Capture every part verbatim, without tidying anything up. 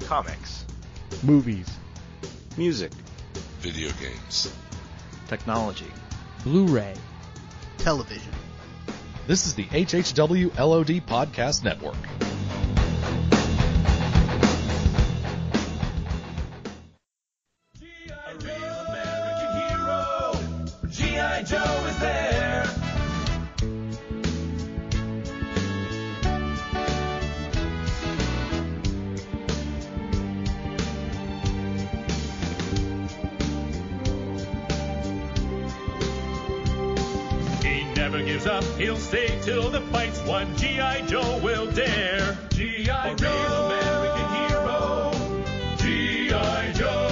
Comics. Movies. Music. Video games. Technology. Blu-ray. Television. This is the H H W L O D Podcast Network. A real American hero. G I. Joe is there. He never gives up. He'll stay till the fight's won. G I. Joe will dare. G I. Joe. A real American hero. G I. Joe.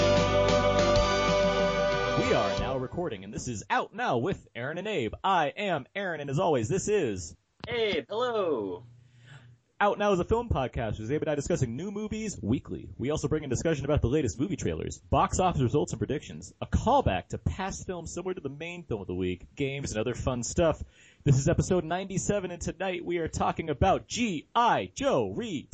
We are now recording, and this is Out Now with Aaron and Abe. I am Aaron, and as always, this is Abe. Hello. Out Now is a film podcast with Abe and I discussing new movies weekly. We also bring in discussion about the latest movie trailers, box office results and predictions, a callback to past films similar to the main film of the week, games, and other fun stuff. This is episode ninety-seven, and tonight we are talking about G I. Joe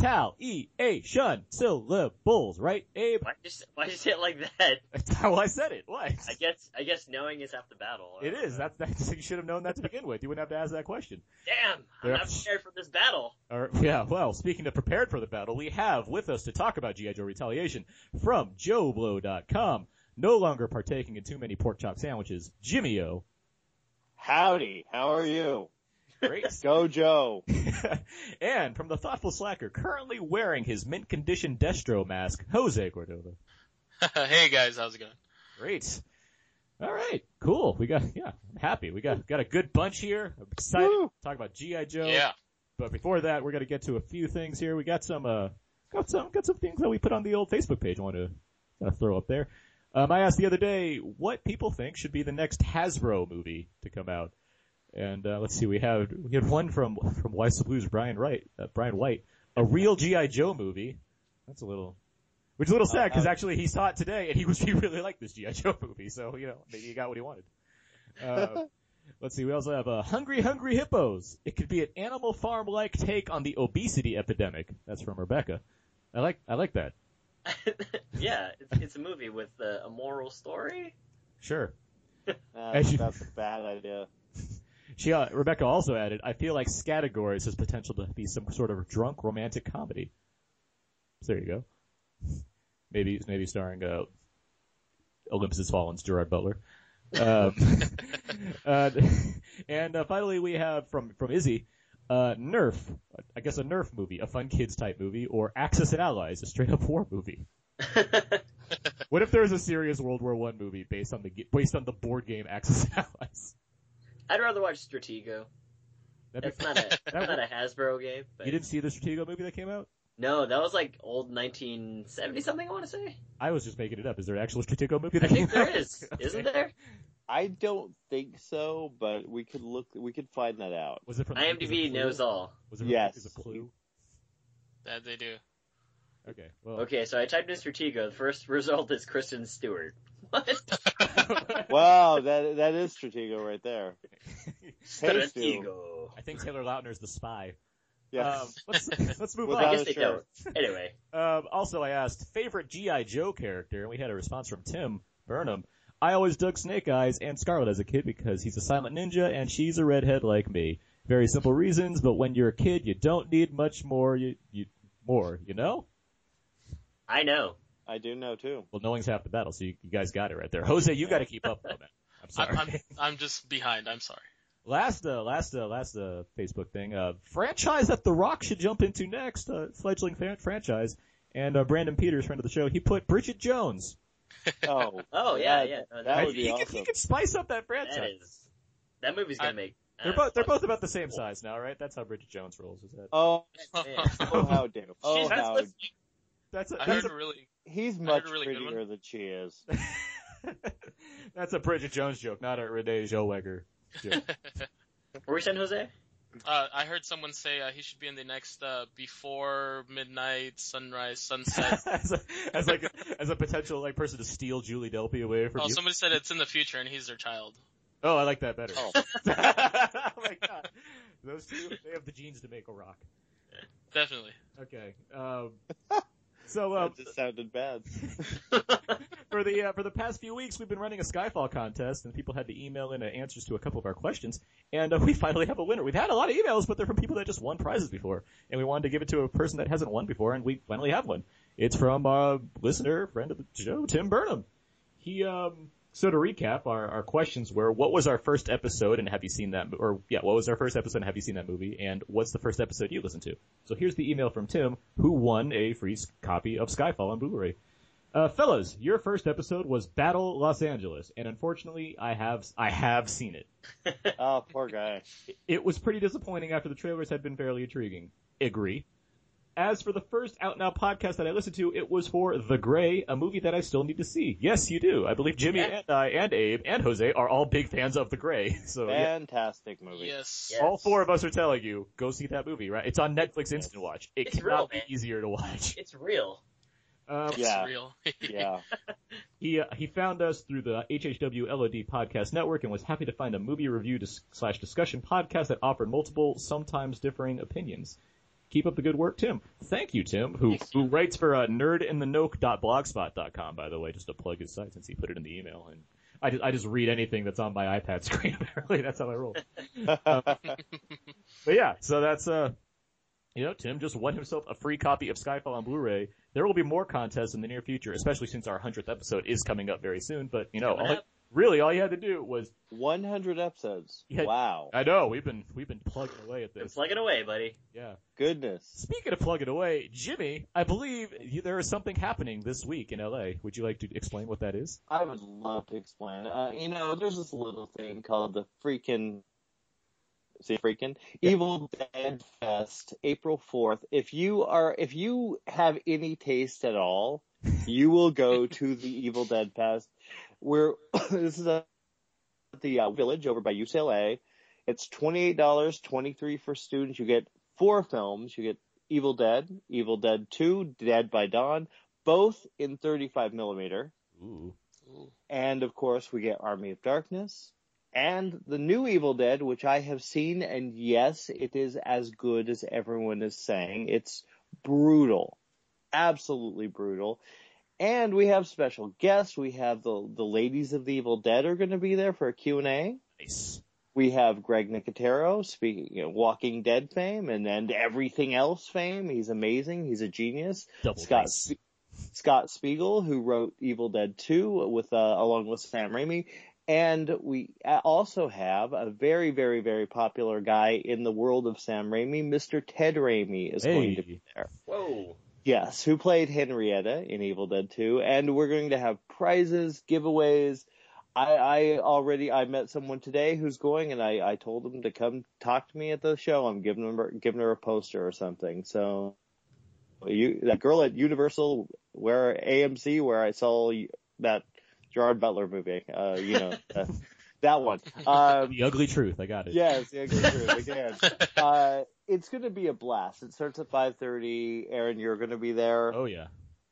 Retaliation syllables, right, Abe? Why just why you say it like that? That's how I said it. What? I guess I guess knowing is half the battle. It is. That's, that's you should have known that to begin with. You wouldn't have to ask that question. Damn, I'm Yeah. not prepared for this battle. All right, yeah, well, speaking of prepared for the battle, we have with us to talk about G I. Joe Retaliation from Joe Blow dot com, no longer partaking in too many pork chop sandwiches, Jimmy O. Howdy, how are you? Great. Go Joe. And from the Thoughtful Slacker, currently wearing his mint condition Destro mask, Jose Cordova. Hey guys, how's it going? Great. All right, cool. We got, yeah, I'm happy. We got got a good bunch here. I'm excited Woo. to talk about G I. Joe. Yeah. But before that, we're gonna get to a few things here. We got some, uh, got some, got some things that we put on the old Facebook page. I want to uh, throw up there. Um, I asked the other day what people think should be the next Hasbro movie to come out, and uh, let's see, we have we had one from from Wise the Blues, Brian Wright, uh, Brian White, a real G I. Joe movie. That's a little, which is a little sad because actually he saw it today and he was he really liked this G I. Joe movie, so you know maybe he got what he wanted. Uh, let's see, we also have uh, Hungry Hungry Hippos. It could be an Animal Farm-like take on the obesity epidemic. That's from Rebecca. I like I like that. Yeah, it's, it's a movie with uh, a moral story. Sure. That's, that's a bad idea. She, uh, Rebecca also added, I feel like Scattergories has potential to be some sort of drunk romantic comedy. So there you go. Maybe, maybe starring, uh, Olympus Has Fallen's Gerard Butler. Um, uh, and, uh, finally we have from, from Izzy, uh, Nerf. I guess a Nerf movie, a fun kids type movie, or Axis and Allies, a straight up war movie. What if there was a serious World War One movie based on the, based on the board game Axis and Allies? I'd rather watch Stratego. That'd That's be- not a that's not a Hasbro game. But You didn't see the Stratego movie that came out? No, that was like old nineteen seventy something. I want to say. I was just making it up. Is there an actual Stratego movie that I think came there out? is. Isn't there? I don't think so, but we could look. We could find that out. Was it from IMDb is it Clue? knows all. Was it from, Yes. Is it Clue? That they do. Okay. Well. Okay, so I typed in Stratego. The first result is Kristen Stewart. What? Wow, that that is Stratego right there. Hey, Stu. Stratego. I think Taylor Lautner's the spy. Yes. Um, let's let's move Without I on. guess a they shirt. don't. Anyway. Um, also, I asked favorite G I. Joe character, and we had a response from Tim Burnham. I always dug Snake Eyes and Scarlet as a kid because he's a silent ninja and she's a redhead like me. Very simple reasons, but when you're a kid, you don't need much more. You you more, you know. I know. I do know too. Well, knowing's half the battle, so you, you guys got it right there. Jose, you got to keep up, though, man. I'm sorry. I'm, I'm I'm just behind. I'm sorry. Last, uh, last, uh, last, uh, Facebook thing, uh, franchise that The Rock should jump into next, uh, fledgling fan- franchise. And, uh, Brandon Peters, friend of the show, he put Bridget Jones. Oh. Oh yeah, that, yeah. No, That I- would be he, awesome. could, he could spice up that franchise. That is. That movie's gonna I- make. uh, They're both, they're fun. both about the same size now, right? That's how Bridget Jones rolls, is that? Oh, Man. oh, how dare! Oh, She's how listening. That's a, I that's heard a, a really. he's I much heard a really good prettier one. than she is. that's a Bridget Jones joke, not a Renee Zellweger joke. What were we saying, Jose? Uh, I heard someone say uh, he should be in the next uh, before midnight, sunrise, sunset. as, a, as like a, as a potential like person to steal Julie Delpy away from Oh, you. somebody said it's in the future and he's their child. Oh, I like that better. Oh. oh my god. Those two, they have the genes to make a rock. Definitely. Okay. Um, So uh, That just sounded bad. for the uh, for the past few weeks, we've been running a Skyfall contest, and people had to email in uh, answers to a couple of our questions, and uh, we finally have a winner. We've had a lot of emails, but they're from people that just won prizes before, and we wanted to give it to a person that hasn't won before, and we finally have one. It's from a listener, friend of the show, Tim Burnham. He um. So to recap, our, our questions were, what was our first episode and have you seen that, or yeah, what was our first episode and have you seen that movie, and what's the first episode you listened to? So here's the email from Tim, who won a free copy of Skyfall on Blu-ray. Uh, fellas, your first episode was Battle Los Angeles, and unfortunately, I have, I have seen it. Oh, poor guy. It was pretty disappointing after the trailers had been fairly intriguing. Agree. As for the first Out Now podcast that I listened to, it was for The Grey, a movie that I still need to see. Yes, you do. I believe Jimmy Yeah. and I and Abe and Jose are all big fans of The Grey. So yeah, Fantastic movie. Yes. Yes. all four of us are telling you, go see that movie, right? It's on Netflix Instant Watch. It It's cannot real, be man. easier to watch. It's real. Um, It's Yeah. real. Yeah. He uh, he found us through the H H W L O D podcast network and was happy to find a movie review dis- slash discussion podcast that offered multiple, sometimes differing opinions. Keep up the good work, Tim. Thank you, Tim, who Thanks, who writes for uh, nerd in the noke dot blogspot dot com, by the way, just to plug his site since he put it in the email. And I just, I just read anything that's on my iPad screen, apparently. That's how I roll. Um, but yeah, so that's, uh, you know, Tim just won himself a free copy of Skyfall on Blu-ray. There will be more contests in the near future, especially since our hundredth episode is coming up very soon. But, you know, Coming all, up. really all you had to do was, one hundred episodes. Yeah. Wow. I know, we've been, we've been plugging away at Been this. plugging away, buddy. Yeah. Goodness. Speaking of plugging away, Jimmy, I believe you, there is something happening this week in L A. Would you like to explain what that is? I would love to explain. Uh, you know, there's this little thing called the freaking, see, freaking Evil Dead Fest, April fourth. If you are, if you have any taste at all, you will go to the Evil Dead Fest. Where this is a, the uh, Village over by U C L A. It's twenty-eight dollars, twenty-three dollars for students. You get four films. You get Evil Dead, Evil Dead two, Dead by Dawn, both in thirty-five millimeter. Ooh. And of course, we get Army of Darkness and the new Evil Dead, which I have seen. And yes, it is as good as everyone is saying. It's brutal, absolutely brutal. And we have special guests. We have the the ladies of the Evil Dead are going to be there for a Q and A. Nice. We have Greg Nicotero, speaking, you know, Walking Dead fame, and then everything else fame. He's amazing. He's a genius. Double Scott nice. Sp- Scott Spiegel, who wrote Evil Dead two with uh, along with Sam Raimi, and we also have a very, very, very popular guy in the world of Sam Raimi, Mister Ted Raimi, is Hey. going to be there. Whoa. Yes, who played Henrietta in Evil Dead two, and we're going to have prizes, giveaways. I, I already, I met someone today who's going, and I, I told him to come talk to me at the show. I'm giving her, giving her a poster or something. So, you, that girl at Universal, where A M C, where I saw that Gerard Butler movie, uh, you know, uh, that one. Um, The Ugly Truth. I got it. Yes, yeah, good truth, again. Uh, it's going to be a blast. It starts at five thirty. Aaron, you're going to be there. Oh yeah.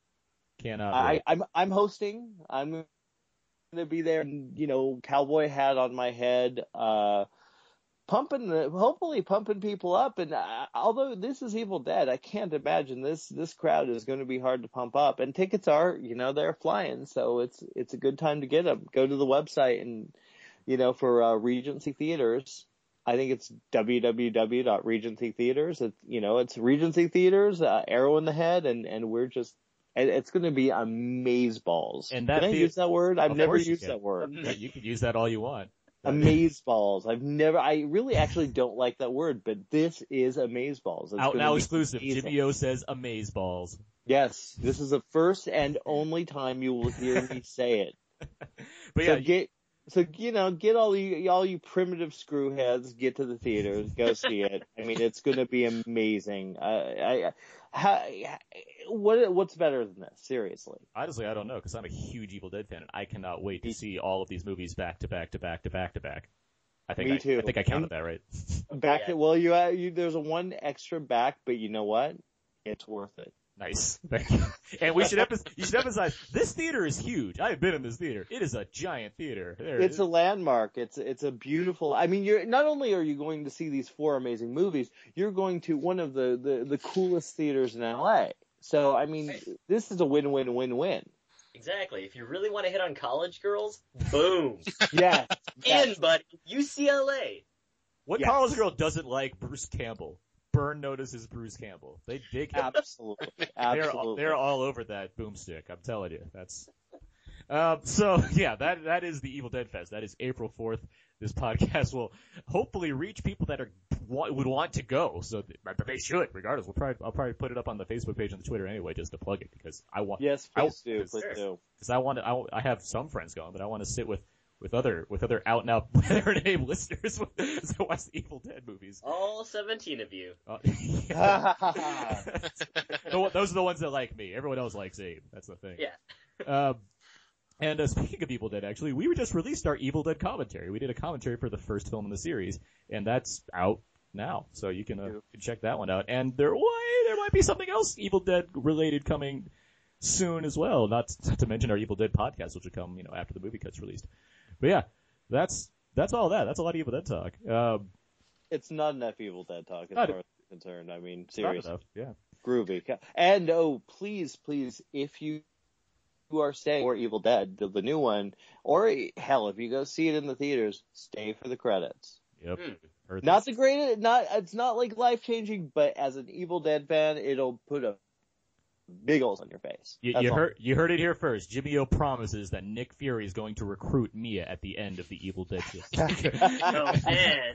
Cannot I, wait. I'm I'm hosting. I'm going to be there. You know, cowboy hat on my head, uh, pumping, the, hopefully pumping people up. And uh, although this is Evil Dead, I can't imagine this this crowd is going to be hard to pump up. And tickets are, you know, they're flying, so it's it's a good time to get them. Go to the website and, you know, for uh, Regency Theaters. I think it's w w w dot regency theaters. It's, you know, it's Regency Theaters, uh, arrow in the head, and, and we're just, it's going to be amazeballs. And that Can I thea- use that word? I've Of never course you used can. that word. Yeah, you can use that all you want. Amazeballs. I've never, I really actually don't like that word, but this is amazeballs. It's Out gonna now be exclusive. amazing. Jimmy O says amaze balls. Yes, this is the first and only time you will hear me say it. But So yeah, get, so you know, get all you all you primitive screwheads, get to the theaters, go see it. I mean, it's going to be amazing. I, I, how, what what's better than this? Seriously, honestly, I don't know because I'm a huge Evil Dead fan and I cannot wait to see all of these movies back to back to back to back to back. I think Me I, too. I think I counted that right. back Yeah. to well, you, uh, you there's a one extra back, but you know what? It's worth it. Nice. Thank you. And we should emphasize, you should emphasize, this theater is huge. I have been in this theater. It is a giant theater. There It's it a is. landmark. It's it's a beautiful. I mean, you're not only are you going to see these four amazing movies, you're going to one of the the, the coolest theaters in L A. So, I mean, this is a win-win-win-win. Exactly. If you really want to hit on college girls, boom. Yeah. In, buddy. U C L A. What Yes. college girl doesn't like Bruce Campbell? Burn notices Bruce Campbell. They dig him. Absolutely. They're, Absolutely. they're all over that boomstick. I'm telling you. That's, um, so yeah, that, that is the Evil Dead Fest. That is April fourth. This podcast will hopefully reach people that are, would want to go. So but they should, regardless. We'll probably, I'll probably put it up on the Facebook page and the Twitter anyway, just to plug it because I want, Yes, I, please do. Please do. Cause I want to, I, I have some friends going, but I want to sit with, with other, with other out and out their name listeners as I watch the Evil Dead movies. All seventeen of you. Uh, yeah. The- Those are the ones that like me. Everyone else likes Abe. That's the thing. Yeah. Um, and uh, speaking of Evil Dead, actually, we just released our Evil Dead commentary. We did a commentary for the first film in the series, and that's out now, so you can, uh, you can check that one out. And there, why, there might be something else Evil Dead related coming soon as well. Not, not to mention our Evil Dead podcast, which will come, you know, after the movie cuts released. But yeah, that's that's all that. That's a lot of Evil Dead talk. Um, It's not enough Evil Dead talk as Not- far as I'm concerned. I mean, it's not seriously. enough. Yeah. Groovy. And oh, please, please, if you you are staying for Evil Dead, the, the new one, or hell, if you go see it in the theaters, stay for the credits. Yep. Hmm. Heard Not this. the greatest, not it's not like life changing, but as an Evil Dead fan, it'll put a big holes on your face. You, That's you all. heard you heard it here first. Jimmy O promises that Nick Fury is going to recruit Mia at the end of the Evil Dead shit. Oh, man.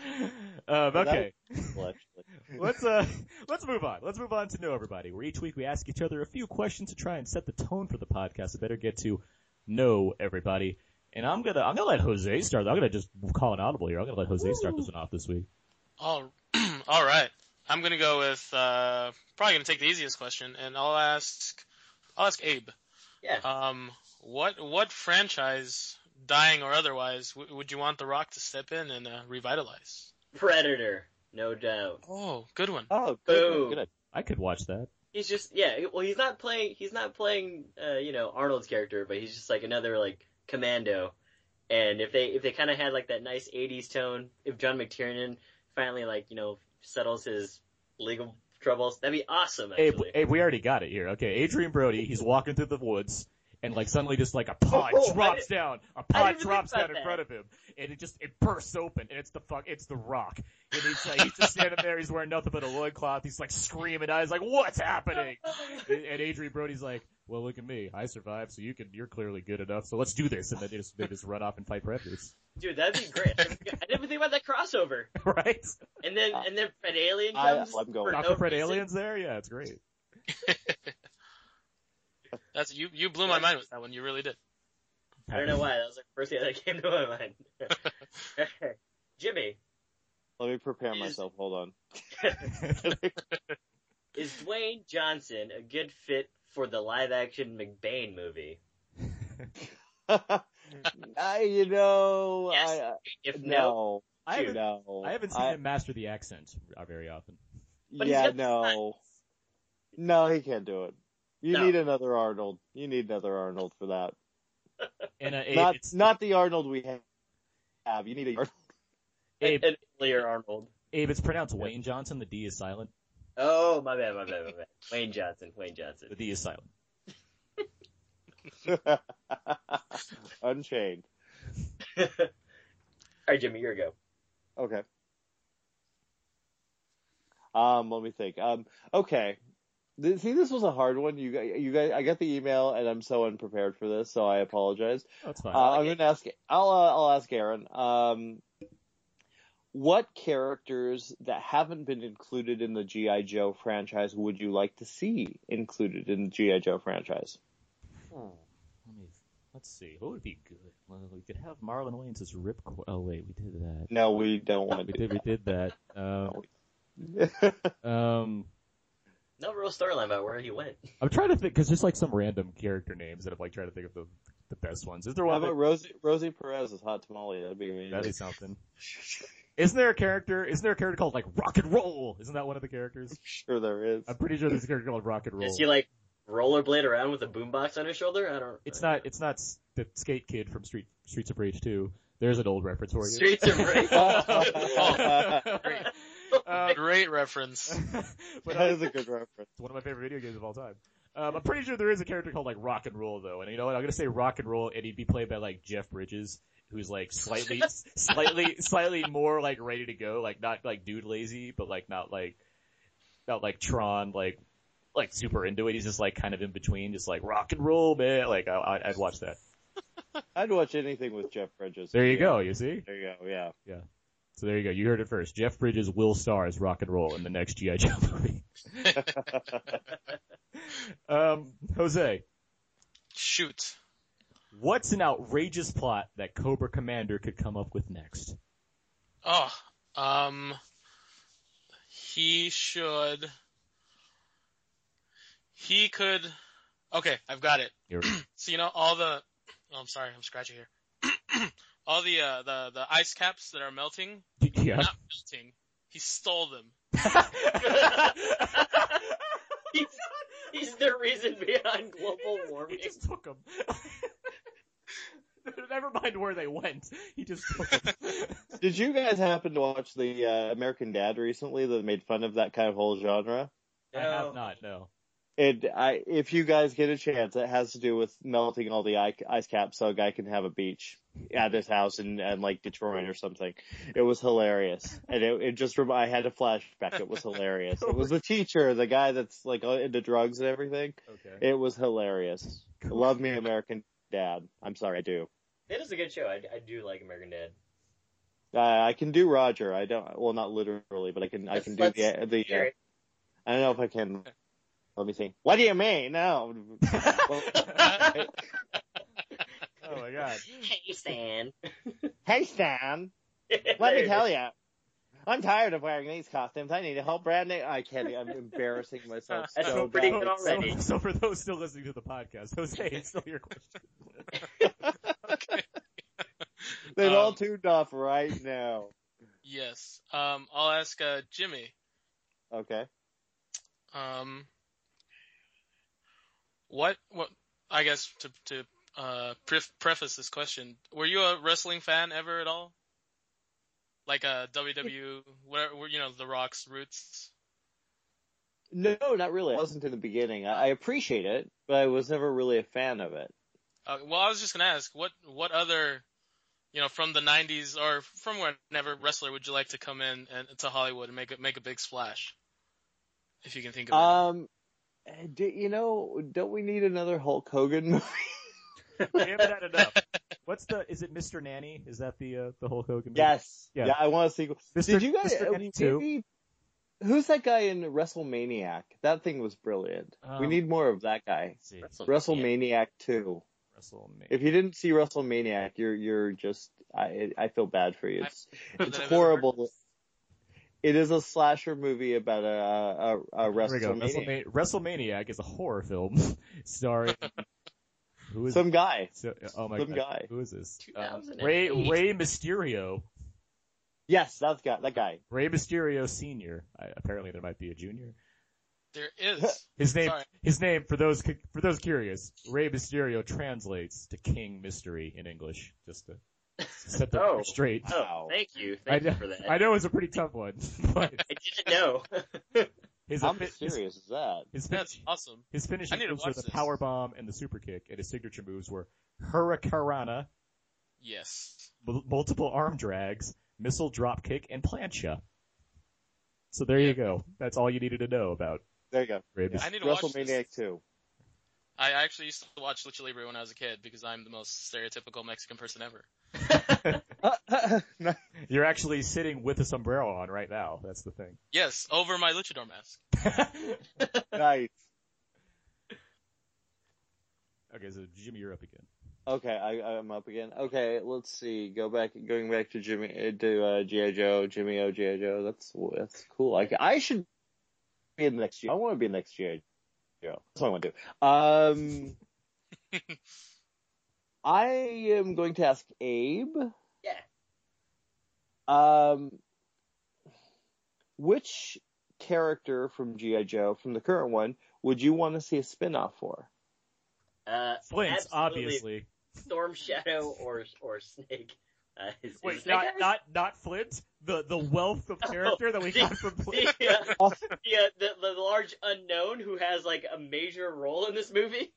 um, okay, Well, actually. let's uh let's move on. Let's move on to know everybody. Where each week we ask each other a few questions to try and set the tone for the podcast. To better get to know everybody. And I'm gonna I'm gonna let Jose start. I'm gonna just call an audible here. I'm gonna let Jose start this one off this week. All, all right. I'm gonna go with uh, probably gonna take the easiest question, and I'll ask I'll ask Abe. Yeah. Um, what what franchise, dying or otherwise, w- would you want The Rock to step in and uh, revitalize? Predator. No doubt. Oh, good one. Oh, good. Boom. good. I could watch that. He's just, yeah, well, he's not playing, he's not playing, uh, you know, Arnold's character, but he's just like another, like, commando. And if they, if they kind of had, like, that nice eighties tone, if John McTiernan finally, like, you know, settles his legal troubles, that'd be awesome, Abe, actually. Abe, we already got it here. Okay, Adrian Brody, he's walking through the woods, and like suddenly just like a pod Oh, I drops didn't- down, a I pod didn't even drops think down about in that. front of him, and it just, it bursts open, and it's the fuck, it's the Rock. And he's like, he's just standing there, he's wearing nothing but a loincloth, he's like screaming out, he's like, what's happening? And, and Adrian Brody's like, well, look at me, I survived, so you can, you're clearly good enough, so let's do this, and then they just, they just run off and fight predators. Dude, that'd be great. I didn't I didn't even think about that crossover. Right? And then, and then Fred Alien I- comes. I'm going. for Doctor no Fred reason. Alien's there? Yeah, it's great. That's you. You blew my mind with that one. You really did. I don't know why. That was the first thing that came to my mind. Jimmy, Let me prepare Is- myself. Hold on. is Dwayne Johnson a good fit for the live-action McBain movie? I, you know, Yes. I, If no, no, I you haven't, know, I haven't seen him master the accent uh, very often. But he's yeah, got the no, no, he can't do it. You No. need another Arnold. You need another Arnold for that. And uh, Abe, Not, it's, not the Arnold we have. You need a Arnold. Abe, an earlier Arnold. Abe, it's pronounced Wayne Johnson. The D is silent. Oh, my bad, my bad, my bad. Wayne Johnson, Wayne Johnson. The D is silent. Unchained. All right, Jimmy, here we go. Okay. Um, let me think. Um, okay. Th- See, this was a hard one. You guys, you guys, I got the email, and I'm so unprepared for this, so I apologize. That's fine. Uh, I'm going to ask. I'll uh, I'll ask Aaron. Um, what characters that haven't been included in the G I. Joe franchise would you like to see included in the G I. Joe franchise? Let me, let's see. What would be good? Well, we could have Marlon Wayans as Rip. Qu- oh wait, we did that. No, we don't want We to did. do We did that. Um, that. um, No real storyline about where he went. I'm trying to think because there's like some random character names that I'm like trying to think of the the best ones. Is there How one? about That, Rosie Rosie Perez as Hot Tamale? That'd be amazing. that'd be something. Isn't there a character? Isn't there a character called like Rock and Roll? Isn't that one of the characters? Sure, there is. I'm pretty sure there's a character called Rock and Roll. Does he like rollerblade around with a boombox on his shoulder? I don't. It's not. It's not s- the skate kid from Street Streets of Rage two. There's an old reference for you. Streets of Rage. Oh, great. Uh, Great reference. but That uh, is a good reference. it's one of my favorite video games of all time. Um, I'm pretty sure there is a character called like Rock and Roll though, and you know what? I'm gonna say Rock and Roll, and he'd be played by like Jeff Bridges, who's like slightly, slightly, slightly more like ready to go, like not like dude lazy, but like not like, not like Tron, like, like super into it. He's just like kind of in between, just like Rock and Roll, man. Like I, I'd watch that. I'd watch anything with Jeff Bridges. There you Yeah. go. You see? There you go. Yeah. Yeah. So there you go. You heard it first. Jeff Bridges will star as Rock and Roll in the next G I. Joe movie. um, Jose, Shoot. what's an outrageous plot that Cobra Commander could come up with next? Oh, um, he should. He could. Okay, I've got it. Here. So you know all the. Oh, I'm sorry, I'm scratching here. all the uh, the the ice caps that are melting, Yeah. not melting. He stole them. he's, he's the reason behind global He warming. just took them. Never mind where they went. He just took them. Did you guys happen to watch the uh, American Dad recently that made fun of that kind of whole genre? I have not, no. It, I, if you guys get a chance, it has to do with melting all the ice, ice caps so a guy can have a beach at his house in, in like Detroit or something. It was hilarious. And it, it just, rem- I had a flashback. It was hilarious. It was the teacher, the guy that's like into drugs and everything. Okay. It was hilarious. Love me American Dad. I'm sorry, I do. It is a good show. I, I do like American Dad. Uh, I can do Roger. I don't, well, not literally, but I can, I can do Let's the, the, hear uh, it. I don't know if I can. Let me see. What do you mean? No. Well, Oh my god. Hey, Stan. hey, Stan. Let me tell you. I'm tired of wearing these costumes. I need a whole brand new. I can't. I'm embarrassing myself That's so pretty bad. good So, already. so for those still listening to the podcast, Jose, it's still your question. Okay. They've Um, all tuned off right now. Yes. Um, I'll ask uh, Jimmy. Okay. Um, what? What? I guess to to uh pref- preface this question, were you a wrestling fan ever at all? Like a W W, whatever, you know, The Rock's roots. No, not really. I wasn't in the beginning. I, I appreciate it, but I was never really a fan of it. Uh, well, I was just gonna ask, what what other, you know, from the nineties or from whenever wrestler would you like to come in and to Hollywood and make a, make a big splash? If you can think of it. Um, do, you know, don't we need another Hulk Hogan movie? We haven't had enough. What's the? Is it Mister Nanny? Is that the uh, the Hulk Hogan movie? Yes. Yeah. Yeah. I want a sequel. Mister Did you guys? Mister uh, Nanny two. maybe- Who's that guy in WrestleManiac? That thing was brilliant. we Um, need more of that guy. Let's see. WrestleManiac two. WrestleMania. If you didn't see WrestleManiac, you're you're just I I feel bad for you. It's That it's I've ever horrible. heard. It is a slasher movie about a a, a There we go. WrestleMania. WrestleMania. WrestleManiac is a horror film starring. Who is Some guy. so, oh my some god. guy. Who is this? two Um, thousand Ray eight. Ray Mysterio. Yes, that's guy. That guy. Ray Mysterio Senior. I, apparently there might be a junior. There is. His name, Sorry. his name for those for those curious, Ray Mysterio translates to King Mystery in English. Just to set the Oh. record straight. Oh, Wow. thank you. I Thank know, you for that. I know it's a pretty tough one, but I didn't know. his How his, mysterious is that? his, That's finish, awesome. his I finishing need to moves were watch the this. power bomb and the super kick, and his signature moves were Hurricanrana, Yes. m- multiple arm drags, missile drop kick, and plancha. So there you go. That's all you needed to know about There you go. Ray I need to watch WrestleManiac this. two. I actually used to watch Lucha Libre when I was a kid because I'm the most stereotypical Mexican person ever. You're actually sitting with a sombrero on right now. That's the thing. Yes, over my luchador mask. Nice. Okay, so Jimmy, you're up again. Okay, I, I'm up again. Okay, let's see. Go back, going back to Jimmy, uh, to uh, G I. Joe, Jimmy O, G I. Joe. That's that's cool. I, I should be in the next G I. I want to be in the next G I. Joe. That's what I want to do. Um, I am going to ask Abe. Yeah. Um, which character from G I. Joe, from the current one, would you want to see a spin-off for? Uh, Flint, absolutely obviously. Storm Shadow or or Snake. Uh, is, is Wait, that not guy? not not Flint. The the wealth of character that we the- got from Flint. The, uh, the, uh, the, the large unknown who has like a major role in this movie.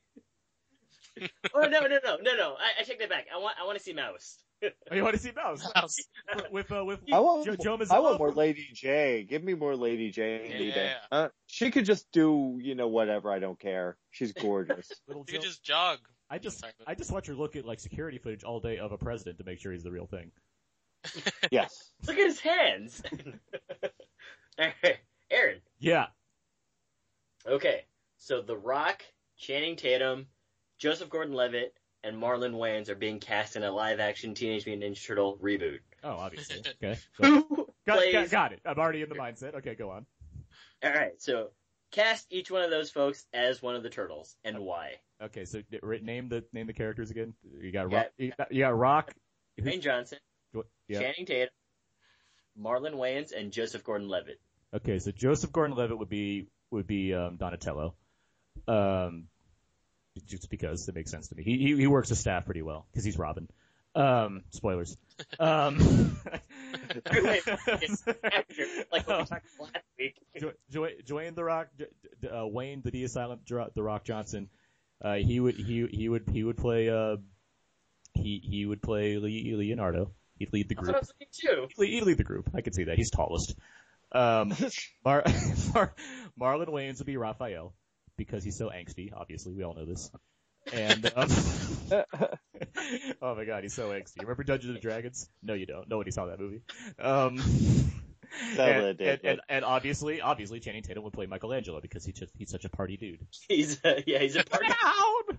Oh no no no no no! I, I take that back. I want I want to see Mouse. Oh, you want to see Mouse? Mouse. with uh, with I want, Jo- Joe I Mazzello want more from- Lady J. Give me more Lady J. Yeah, Nita. yeah, yeah. Uh, she could just do, you know, whatever. I don't care. She's gorgeous. Little You Joe. could just jog. I just Sorry, but- I just watch her look at like security footage all day of a president to make sure he's the real thing. Yes. Look at his hands. Alright, Aaron. Yeah. Okay, so The Rock, Channing Tatum, Joseph Gordon-Levitt, and Marlon Wayans are being cast in a live-action Teenage Mutant Ninja Turtle reboot. Oh, obviously. Okay. Go- Who got, plays? got, got it. I'm already in the mindset. Okay, go on. All right, so cast each one of those folks as one of the turtles, and why? Okay, so d- ri- name the name the characters again. You got Yeah. Rock. You got, you got Rock. who- Dwayne Johnson, Yeah. Channing Tatum, Marlon Wayans, and Joseph Gordon-Levitt. Okay, so Joseph Gordon-Levitt would be would be um, Donatello. Um, just because it makes sense to me. He he, he works the staff pretty well because he's Robin. Um, spoilers. Um, Wait, it's after, like what we talked about last week. Jo- Jo- Dwayne the Rock, D- D- uh, Wayne the D Silent Dra- the Rock Johnson. Uh, he would he he would he would play uh he he would play Le- Leonardo. He'd lead the That's what group. I was thinking too. He'd lead, he'd lead the group. I could see that. He's tallest. Um, Mar- Mar- Marlon Wayans would be Raphael because he's so angsty. Obviously, we all know this. And um, oh my god, he's so angsty. Remember Dungeons and Dragons? No, you don't. Nobody saw that movie. Um, Sadly, I and, did, and, but- and, and obviously, obviously, Channing Tatum would play Michelangelo because he's just he's such a party dude. He's uh, yeah, he's a part. Down.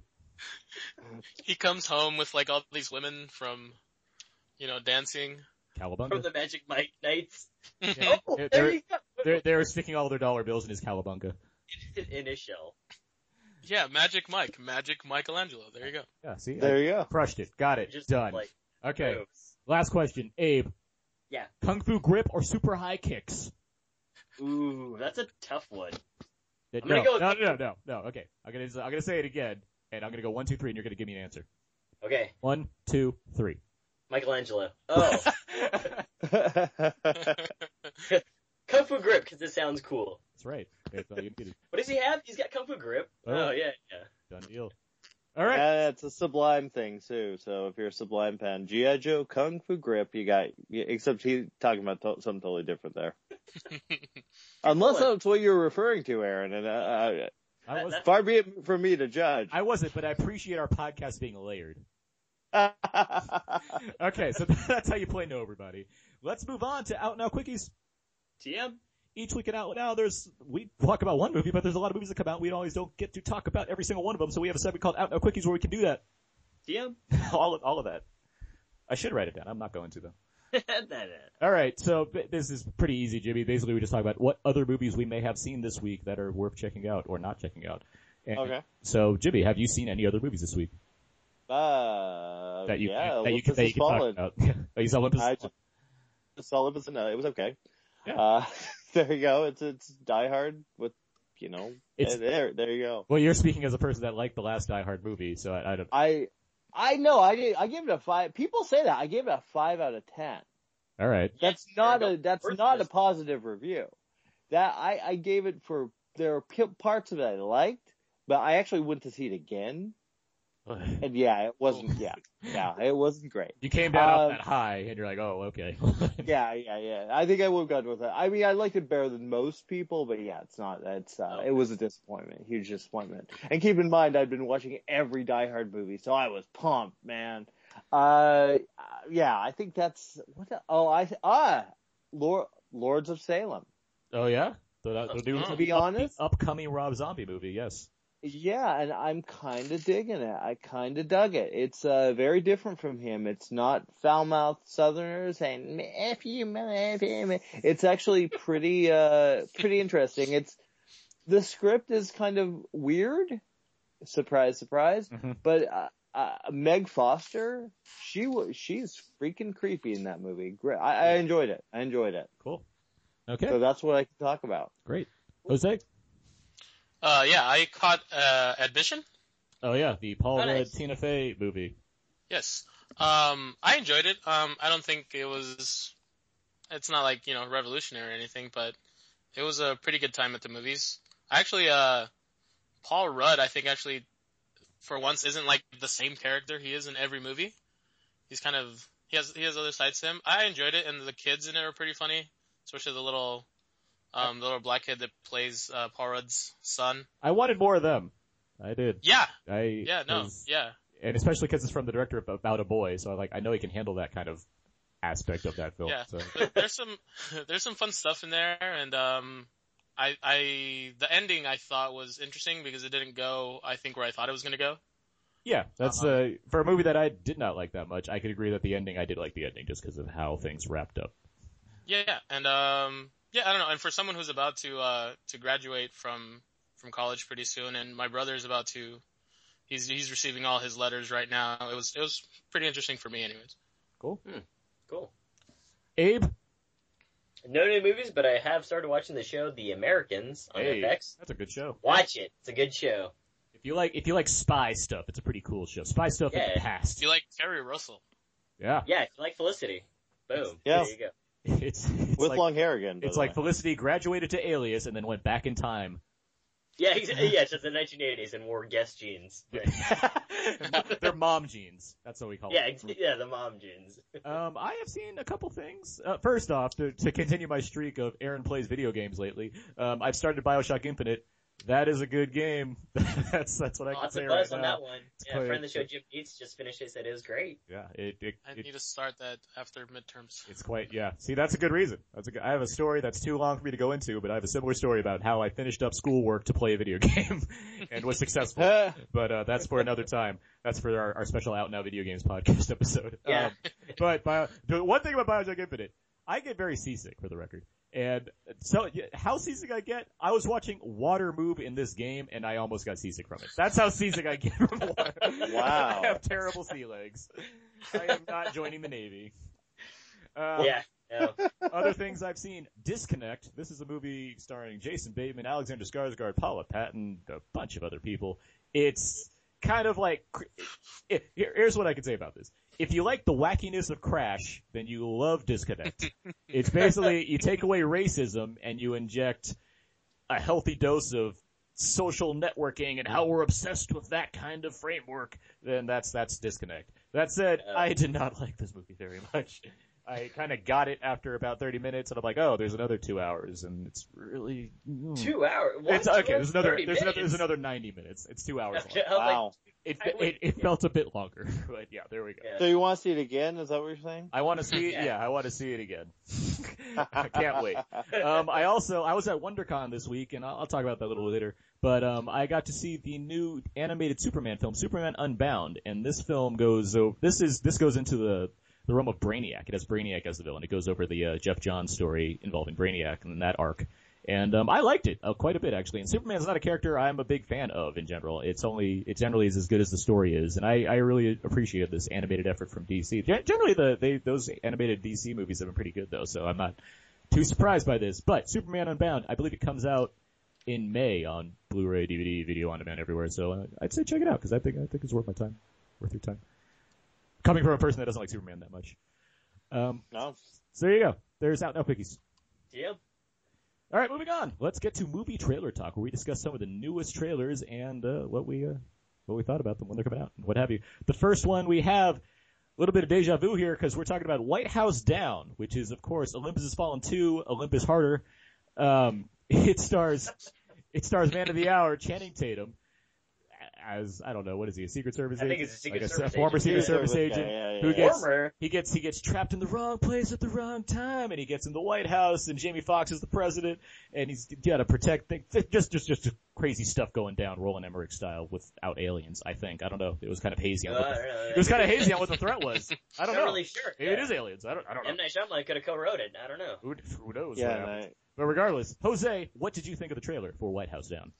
He comes home with like all these women from, you know, dancing. Cowabunga. From the Magic Mike Knights. Yeah. Oh, They're- there you go. They're they're sticking all their dollar bills in his Cowabunga. In his shell. Yeah, Magic Mike, Magic Michelangelo. There you go. Yeah, see, There I you go. crushed it. Got it. Just Done. like Okay. moves. Last question, Abe. Yeah. Kung Fu grip or super high kicks? Ooh, that's a tough one. No, I'm gonna no, go with- no, no, no, no. Okay, I'm gonna I'm gonna say it again, and I'm gonna go one, two, three, and you're gonna give me an answer. Okay, One, two, three. Michelangelo. Oh, Kung Fu grip because it sounds cool. That's right. That's all you get it. What does he have? He's got Kung Fu grip. Oh. Oh, yeah, yeah. Done deal. All right. Yeah, it's a Sublime thing too. So if you're a Sublime fan, G I. Joe Kung Fu Grip, you got. yeah, Except he's talking about to- something totally different there. Unless that's what you're referring to, Aaron. And uh, uh, I was That- far be it from me to judge. I wasn't, but I appreciate our podcast being layered. Okay, so that's how you play No, everybody. Let's move on to Out Now Quickies. T M? Each week in Out Now, there's we talk about one movie, but there's a lot of movies that come out. We always don't get to talk about every single one of them, so we have a segment called Out Now Quickies where we can do that. T M? all of all of that. I should write it down. I'm not going to though. Nah, nah. All right, so b- this is pretty easy, Jimmy. Basically, we just talk about what other movies we may have seen this week that are worth checking out or not checking out. And Okay. So, Jimmy, have you seen any other movies this week uh, that you yeah, that you Olympus can, that you Has can talk Fallen. about? Oh, you saw Olympus? I just saw Olympus and uh, it was okay. Yeah. Uh, there you go. It's it's Die Hard with, you know, It's- there there you go. Well, you're speaking as a person that liked the last Die Hard movie, so I, I don't. I I know I gave, I gave it a five. People say that I gave it a five out of ten. All right. That's Yeah, not no, a that's worth not a this. positive review. That I I gave it for there are p- parts of it I liked, but I actually went to see it again, and yeah, it wasn't. Yeah, yeah, it wasn't great. You came down off Um, that high, and you're like, oh, okay. Yeah, yeah, yeah. I think I would have gone with that. I mean, I liked it better than most people, but yeah, it's not. It's uh, it was a disappointment, huge disappointment. And keep in mind, I'd been watching every Die Hard movie, so I was pumped, man. Uh, yeah, I think that's what. The, oh, I ah, Lord, Lords of Salem. Oh yeah. So that, the new, To be honest- upcoming Rob Zombie movie. Yes. Yeah, and I'm kind of digging it. I kind of dug it. It's uh, very different from him. It's not foul-mouthed Southerners saying "f you, man, f you, man." It's actually pretty, uh, pretty interesting. It's the script is kind of weird. Surprise, surprise. Mhm. But uh, uh, Meg Foster, she was she's freaking creepy in that movie. Great. I, I enjoyed it. I enjoyed it. Cool. Okay. So that's what I can talk about. Great. Jose. Uh, yeah, I caught uh, Admission. Oh yeah, the Paul Oh, Rudd nice. Tina Fey movie. Yes. Um, I enjoyed it. Um, I don't think it was, it's not like, you know, revolutionary or anything, but it was a pretty good time at the movies. Actually, uh, Paul Rudd, I think actually, for once, isn't like the same character he is in every movie. He's kind of, he has, he has other sides to him. I enjoyed it, and the kids in it are pretty funny, especially the little, um, the little black kid that plays, uh, Paul Rudd's son. I wanted more of them. I did. Yeah. I, yeah, no, was, yeah. And especially because it's from the director of About a Boy, so I like, I know he can handle that kind of aspect of that film. Yeah. So. There's some, there's some fun stuff in there, and, um, I, I, the ending I thought was interesting because it didn't go, I think, where I thought it was going to go. Yeah, that's, uh, uh, for a movie that I did not like that much, I could agree that the ending, I did like the ending just because of how things wrapped up. Yeah, yeah, and, um, yeah, I don't know, and for someone who's about to, uh, to graduate from, from college pretty soon, and my brother's about to, he's, he's receiving all his letters right now, it was, it was pretty interesting for me anyways. Cool. Hmm. Cool. Abe? No new movies, but I have started watching the show The Americans on Hey, F X. that's a good show. Watch it. It's a good show. If you like, if you like spy stuff, it's a pretty cool show. Spy stuff in Yeah. the past. Do you like Kerry Russell? Yeah. Yeah, if you like Felicity. Boom. Yeah. There you go. It's, it's With like, long hair again. by it's the like way. Felicity graduated to Alias and then went back in time. Yeah, exactly. Yeah, it's just the nineteen eighties and wore Guess jeans. They're mom jeans. That's what we call Yeah, them. ex- yeah, the mom jeans. Um, I have seen a couple things. Uh, first off, to, to continue my streak of Aaron plays video games lately, um, I've started BioShock Infinite. That is a good game. that's that's what I can Lots say of right buzz now. on that one. Yeah, quite- a friend of the show, Jim Beats, just finished it. Said it was great. Yeah, it, it, I it need to start that after midterms. it's quite yeah. See, that's a good reason. That's a good, I have a story that's too long for me to go into, but I have a similar story about how I finished up schoolwork to play a video game and was successful. But uh, that's for another time. That's for our, our special Out Now Video Games podcast episode. Yeah. Um, but Bio, the one thing about BioShock Infinite, I get very seasick, for the record. And so, yeah, how seasick I get, I was watching water move in this game, and I almost got seasick from it. That's how seasick I get from water. Wow. I have terrible sea legs. I am not joining the Navy. Um, Yeah. No. Other things I've seen, Disconnect. This is a movie starring Jason Bateman, Alexander Skarsgård, Paula Patton, a bunch of other people. It's kind of like, it, here, here's what I can say about this. If you like the wackiness of Crash, then you love Disconnect. It's basically, you take away racism and you inject a healthy dose of social networking and how we're obsessed with that kind of framework, then that's, that's Disconnect. That said, I did not like this movie very much. I kind of got it after about thirty minutes, and I'm like, oh, there's another two hours, and it's really mm. Two hours. What? It's okay. Two There's another. thirty There's another. There's minutes? another ninety minutes. It's two hours Okay, long. I was like, Wow. It, I- it it felt a bit longer, but yeah, there we go. Yeah. So you want to see it again? Is that what you're saying? I want to see it. Yeah. Yeah, I want to see it again. I can't wait. Um, I also I was at WonderCon this week, and I'll, I'll talk about that a little later. But um, I got to see the new animated Superman film, Superman Unbound, and this film goes. over This is this goes into the the realm of Brainiac. It has Brainiac as the villain. It goes over the uh, Jeff Johns story involving Brainiac and that arc. And um, I liked it uh, quite a bit, actually. And Superman's not a character I'm a big fan of in general. It's only it generally is as good as the story is, and I, I really appreciated this animated effort from D C. Gen- generally, the they, those animated D C movies have been pretty good, though, so I'm not too surprised by this. But Superman Unbound, I believe it comes out in May on Blu-ray, D V D, video on demand everywhere. So uh, I'd say check it out because I think I think it's worth my time, worth your time. Coming from a person that doesn't like Superman that much. Um, No. so there you go. There's Out Now Quickies. Yep. All right, moving on. Let's get to movie trailer talk, where we discuss some of the newest trailers and uh, what we uh, what we thought about them when they're coming out and what have you. The first one we have a little bit of deja vu here because we're talking about White House Down, which is of course Olympus Has Fallen two, Olympus Harder. Um, it stars it stars Man of the Hour Channing Tatum as I don't know what is he a Secret Service I agent? think he's a Secret like Service a former agent. Secret Yeah. Service Service guy, agent yeah, yeah, who yeah. gets Former. he gets he gets trapped in the wrong place at the wrong time, and he gets in the White House, and Jamie Foxx is the president, and he's got to protect things. Just just just crazy stuff going down, Roland Emmerich style, without aliens. I think I don't know. It was kind of hazy on Uh, what I the, don't know. it was kind of hazy on what the threat was. I don't Not know. really sure. Maybe Yeah. it is aliens. I don't I don't know. M. Night Shyamalan could have co-wrote it. I don't know. Who, who knows? Yeah, what and happens. I- But regardless, Jose, what did you think of the trailer for White House Down?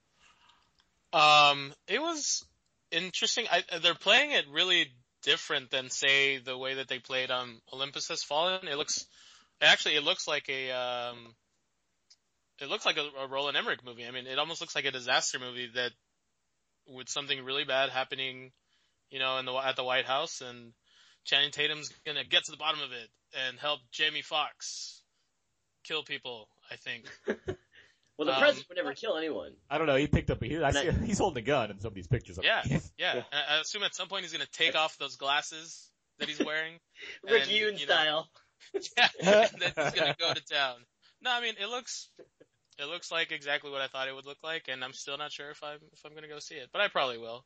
Um, it was interesting. I, they're playing it really different than, say, the way that they played um Olympus Has Fallen. It looks, actually, it looks like a um, it looks like a, a Roland Emmerich movie. I mean, it almost looks like a disaster movie that with something really bad happening you know, in the at the White House, and Channing Tatum's gonna get to the bottom of it and help Jamie Foxx kill people. I think. Well, the Um, president would never kill anyone. I don't know. He picked up. He, I see, Nice. he's holding a gun in some of these pictures. Yeah, yeah. And I assume at some point he's gonna take off those glasses that he's wearing. Rick and, Yoon you know, style. Yeah, and then he's gonna go to town. No, I mean it looks, it looks like exactly what I thought it would look like, and I'm still not sure if I'm if I'm gonna go see it, but I probably will.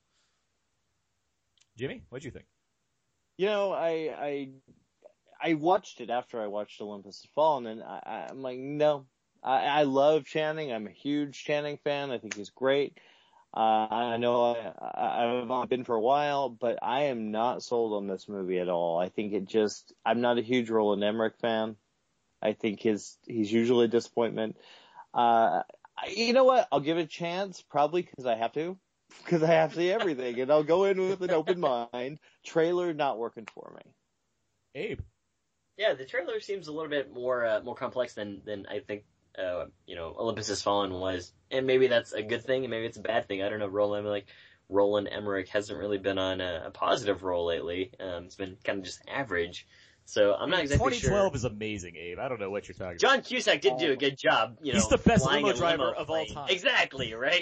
Jimmy, what'd you think? You know, I I I watched it after I watched Olympus Has Fallen, and I, I'm like, no, I, I love Channing. I'm a huge Channing fan. I think he's great. Uh, I know I, I, I've not been for a while, but I am not sold on this movie at all. I think it just, I'm not a huge Roland Emmerich fan. I think his he's usually a disappointment. Uh, I, you know what? I'll give it a chance, probably because I have to. Because I have to see everything, and I'll go in with an open mind. Trailer not working for me. Abe. Yeah, the trailer seems a little bit more uh, more complex than than I think. Uh, you know, Olympus Has Fallen was, and maybe that's a good thing, and maybe it's a bad thing. I don't know. Roland like Roland Emmerich hasn't really been on a, a positive role lately. Um, it's been kind of just average. So I'm not exactly twenty twelve sure. is amazing, Abe. I don't know what you're talking John Cusack did do a good job. You know, He's the best flying limo a driver limo of all plane. time. Exactly, right?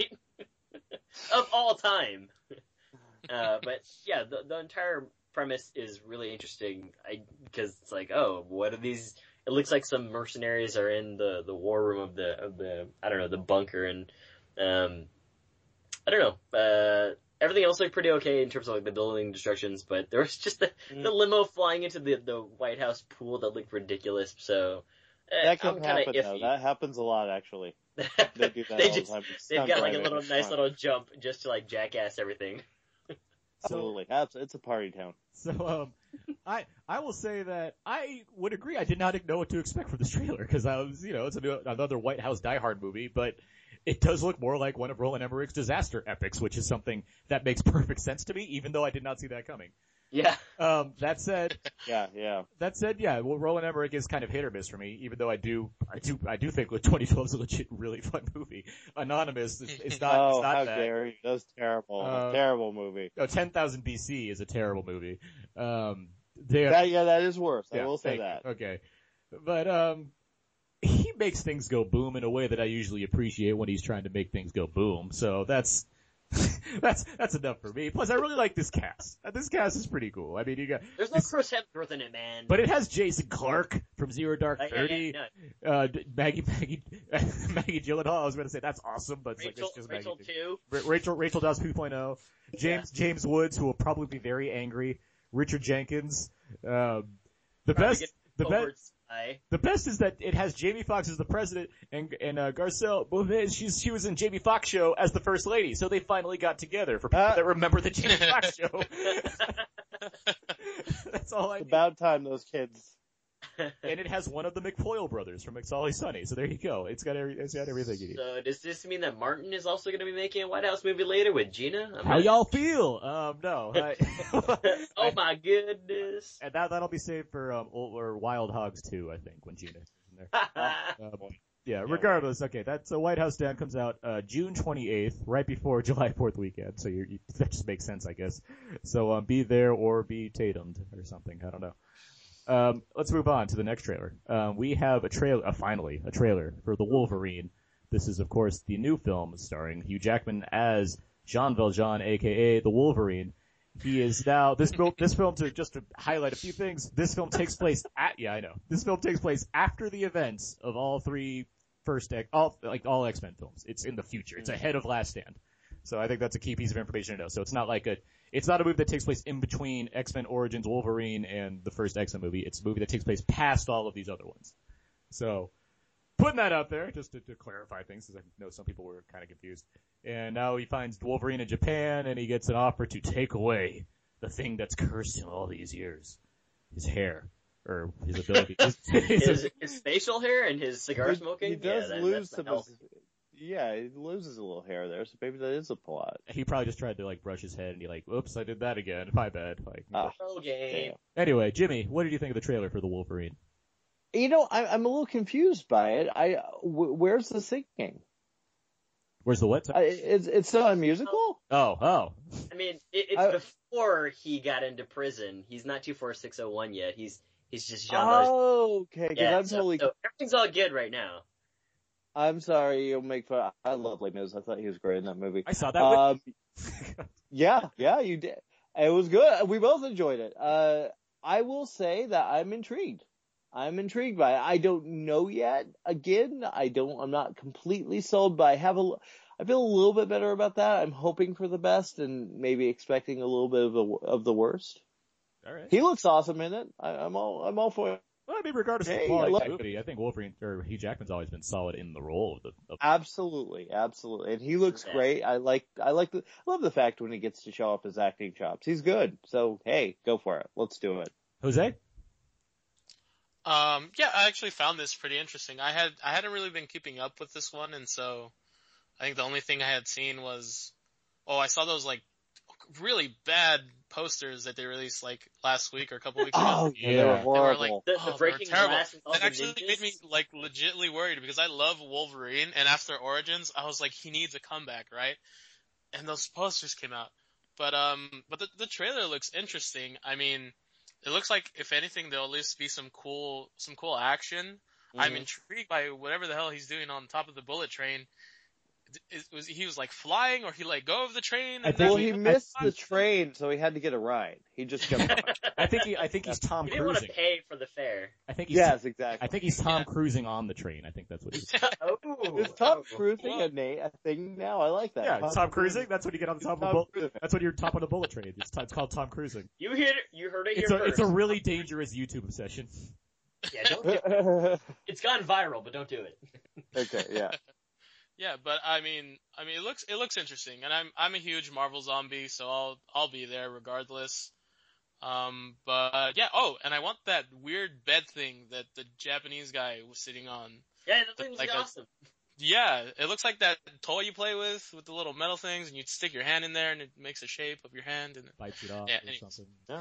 Of all time. Uh, but yeah, the, the entire premise is really interesting. I because it's like, oh, what are these? It looks like some mercenaries are in the, the war room of the of the I don't know the bunker, and um, I don't know. Uh, everything else looked pretty okay in terms of like the building destructions, but there was just the, Mm. the limo flying into the the White House pool that looked ridiculous. So uh, That I'm can kind happen of though. iffy. That happens a lot actually. They do that They all just the time. they've Stunt got like a driving. little It's nice fun. little jump just to like jackass everything. Absolutely. That's, it's a party town. So, um, I I will say that I would agree. I did not know what to expect from this trailer because I was, you know, it's a new, another White House Die Hard movie, but it does look more like one of Roland Emmerich's disaster epics, which is something that makes perfect sense to me, even though I did not see that coming. Yeah. Um, that said, Yeah, yeah. that said, yeah, well, Roland Emmerich is kind of hit or miss for me, even though I do, I do, I do think twenty twelve is a legit, really fun movie. Anonymous is, is not, oh, is not how that. dare you. That was terrible. Uh, terrible movie. Oh, ten thousand B C is a terrible movie. Um, they, That, yeah, that is worse. I yeah, will say thank that. you. Okay. But, um, he makes things go boom in a way that I usually appreciate when he's trying to make things go boom. So that's, that's, that's enough for me. Plus, I really like this cast. Uh, This cast is pretty cool. I mean, you got, There's no Chris Hemsworth in it, man. but it has Jason Clarke from Zero Dark Uh, yeah, Thirty. yeah, yeah. Uh, D- Maggie, Maggie, Maggie Gyllenhaal. I was going to say that's awesome, but it's Rachel, like, it's just Rachel Maggie. too. Ra- Rachel, Rachel Dawes two point oh. James, James Woods, who will probably be very angry. Richard Jenkins. Um, the Probably best, get the best, covert spy. the best is that it has Jamie Foxx as the president and and uh, Garcelle Beauvais. She's she was in Jamie Foxx show as the first lady, so they finally got together. For people Uh, that remember the Jamie Foxx show, that's all I It's need. about time those kids. And it has one of the McFoyle brothers from It's Always Sunny. So there you go. It's got every, it's got everything you need. So does this mean that Martin is also going to be making a White House movie later with Gina? I'm How not- y'all feel? Um, no. I, Oh my goodness. and that that'll be saved for um old, or Wild Hogs two, I think, when Gina is in there. Um, yeah. Regardless, okay. That's so White House Down comes out uh June twenty-eighth, right before July fourth weekend. So you're, you that just makes sense, I guess. So um, be there or be Tatumed or something. I don't know. Um, let's move on to the next trailer. Um, we have a trailer, uh, finally, a trailer for The Wolverine. This is, of course, the new film starring Hugh Jackman as Jean Valjean, aka the Wolverine. He is now, this film, this film, to just to highlight a few things, this film takes place at, yeah, I know. This film takes place after the events of all three first, all, like all X-Men films. It's in the future. It's ahead of Last Stand. So I think that's a key piece of information to know. So it's not like a, it's not a movie that takes place in between X-Men Origins Wolverine and the first X-Men movie. It's a movie that takes place past all of these other ones. So, putting that out there, just to, to clarify things, because I know some people were kind of confused. And now he finds Wolverine in Japan, and he gets an offer to take away the thing that's cursed him all these years. His hair. Or his ability. His, his, His, his facial hair and his cigar He- smoking. He does yeah, that, lose that's the some of health. his, yeah, he loses a little hair there, so maybe that is a plot. he probably just tried to, like, brush his head, and he like, oops, I did that again. My bad. Like, Ah, Okay. Anyway, Jimmy, what did you think of the trailer for The Wolverine? You know, I, I'm a little confused by it. I, w- where's the singing? Where's the what? I, it's, it's not a musical? Oh, oh. I mean, it, it's I- before he got into prison. He's not two four six oh one yet. He's he's just Jean Valjean. Oh, okay. Because Yeah, I'm so, totally. so everything's all good right now. I'm sorry, you'll make fun. I love Les Mis. I thought he was great in that movie. I saw that. Um, with... yeah, yeah, you did. It was good. We both enjoyed it. Uh, I will say that I'm intrigued. I'm intrigued by it. I don't know yet. Again, I don't. I'm not completely sold, but I have a. I feel a little bit better about that. I'm hoping for the best and maybe expecting a little bit of the of the worst. All right. He looks awesome in it. I, I'm all. I'm all for it. Well, I mean, regardless of Hey, the quality I of like- the movie, I think Wolverine or Hugh Jackman's always been solid in the role of the. Of, Absolutely, absolutely, and he looks Yeah. great. I like. I like the. I love the fact when he gets to show off his acting chops. He's good. So hey, go for it. Let's do it. Jose? Um, yeah, I actually found this pretty interesting. I had I hadn't really been keeping up with this one, and so I think the only thing I had seen was, oh, I saw those like really bad posters that they released like last week or a couple weeks ago. Oh Yeah. yeah, they were They were like, horrible. The, oh, the they breaking were terrible. glass with all That the actually ninjas. made me like legitimately worried because I love Wolverine, and after Origins, I was like, he needs a comeback, right? And those posters came out, but um, but the the trailer looks interesting. I mean, it looks like if anything, there'll at least be some cool some cool action. I'm Mhm. intrigued by whatever the hell he's doing on top of the bullet train. Is, was he was like flying, or he let go of the train? I and think Well, then he I- missed I- the train, so he had to get a ride. He just jumped on it. I think he, I think he's Tom He didn't want to Cruising. pay for the fare. I think he's. Yes, I exactly. think he's Tom Yeah. Cruising on the train. I think that's what he's. Oh, Is Tom oh. Cruising a, na- a thing now? I like that. Yeah, Tom Cruising. That's when you get on the top of a Tom bullet. Cruising. That's when you're top of the bullet train. It's, it's called Tom Cruising. You heard it. You heard it here It's a first. it's a really dangerous YouTube obsession. Yeah, don't do it. It's gone viral, but don't do it. Okay, yeah. Yeah, but I mean, I mean, it looks it looks interesting, and I'm I'm a huge Marvel zombie, so I'll I'll be there regardless. Um, but yeah, oh, and I want that weird bed thing that the Japanese guy was sitting on. Yeah, that thing was Like a- awesome. Yeah, it looks like that toy you play with with the little metal things, and you stick your hand in there, and it makes a shape of your hand. And Bites it off Yeah, or anyways. something. Yeah.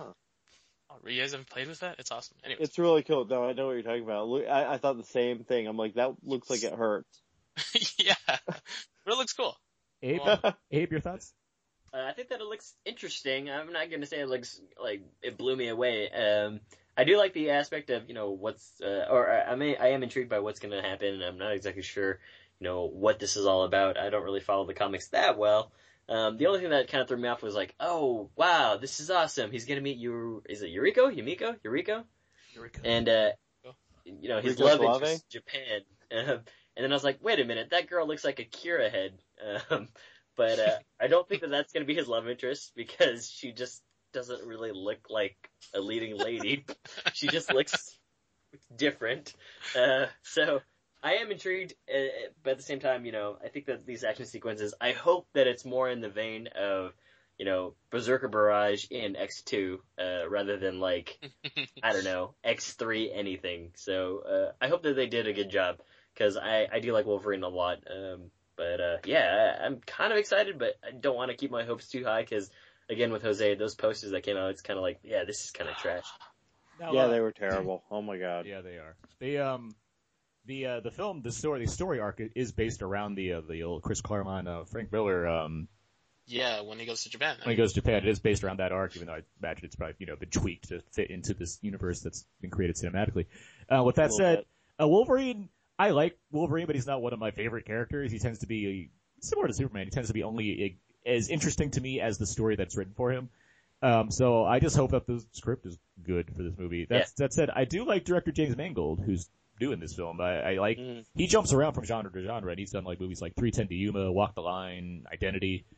oh, you guys haven't played with that? It's awesome. Anyways, It's really cool. No, I know what you're talking about. Look, I, I thought the same thing. I'm like, that looks like it hurts. yeah, but it looks cool. Abe, Well, Abe, your thoughts? Uh, I think that it looks interesting. I'm not going to say it looks like it blew me away. Um, I do like the aspect of, you know, what's, uh, or I may, I am intrigued by what's going to happen. I'm not exactly sure, you know, what this is all about. I don't really follow the comics that well. Um, the only thing that kind of threw me off was like, oh, wow, this is awesome. He's going to meet you, is it Yuriko? Yumiko? Yuriko? And, uh, you know, his Yuriko love Suave? interest, Japan. Um, and then I was like, wait a minute, that girl looks like a Kira head. Um, but, uh, I don't think that that's going to be his love interest because she just doesn't really look like a leading lady. She just looks different. Uh, so I am intrigued, uh, but at the same time, you know, I think that these action sequences, I hope that it's more in the vein of, you know, Berserker Barrage in X two, uh, rather than like, I don't know, X three anything. So, uh, I hope that they did a good job, cause I, I do like Wolverine a lot. Um, but, uh, yeah, I, I'm kind of excited, but I don't want to keep my hopes too high, cause again, with Jose, those posters that came out, it's kind of like, yeah, this is kind of trash. Now, Yeah, uh, they were terrible. Oh my god. Yeah, they are. They um, the uh, the film, the story, the story arc is based around the uh, the old Chris Claremont, uh, Frank Miller. Um, yeah, when he goes to Japan. when he goes to Japan, it is based around that arc, even though I imagine it's probably you know been tweaked to fit into this universe that's been created cinematically. Uh, with that A little said, bit. uh, Wolverine, I like Wolverine, but he's not one of my favorite characters. He tends to be similar to Superman. He tends to be only as interesting to me as the story that's written for him. Um, so I just hope that the script is good for this movie. That's, That said, I do like director James Mangold, who's doing this film. I, I like, Mm. he jumps around from genre to genre, and he's done like movies like three ten to Yuma, Walk the Line, Identity,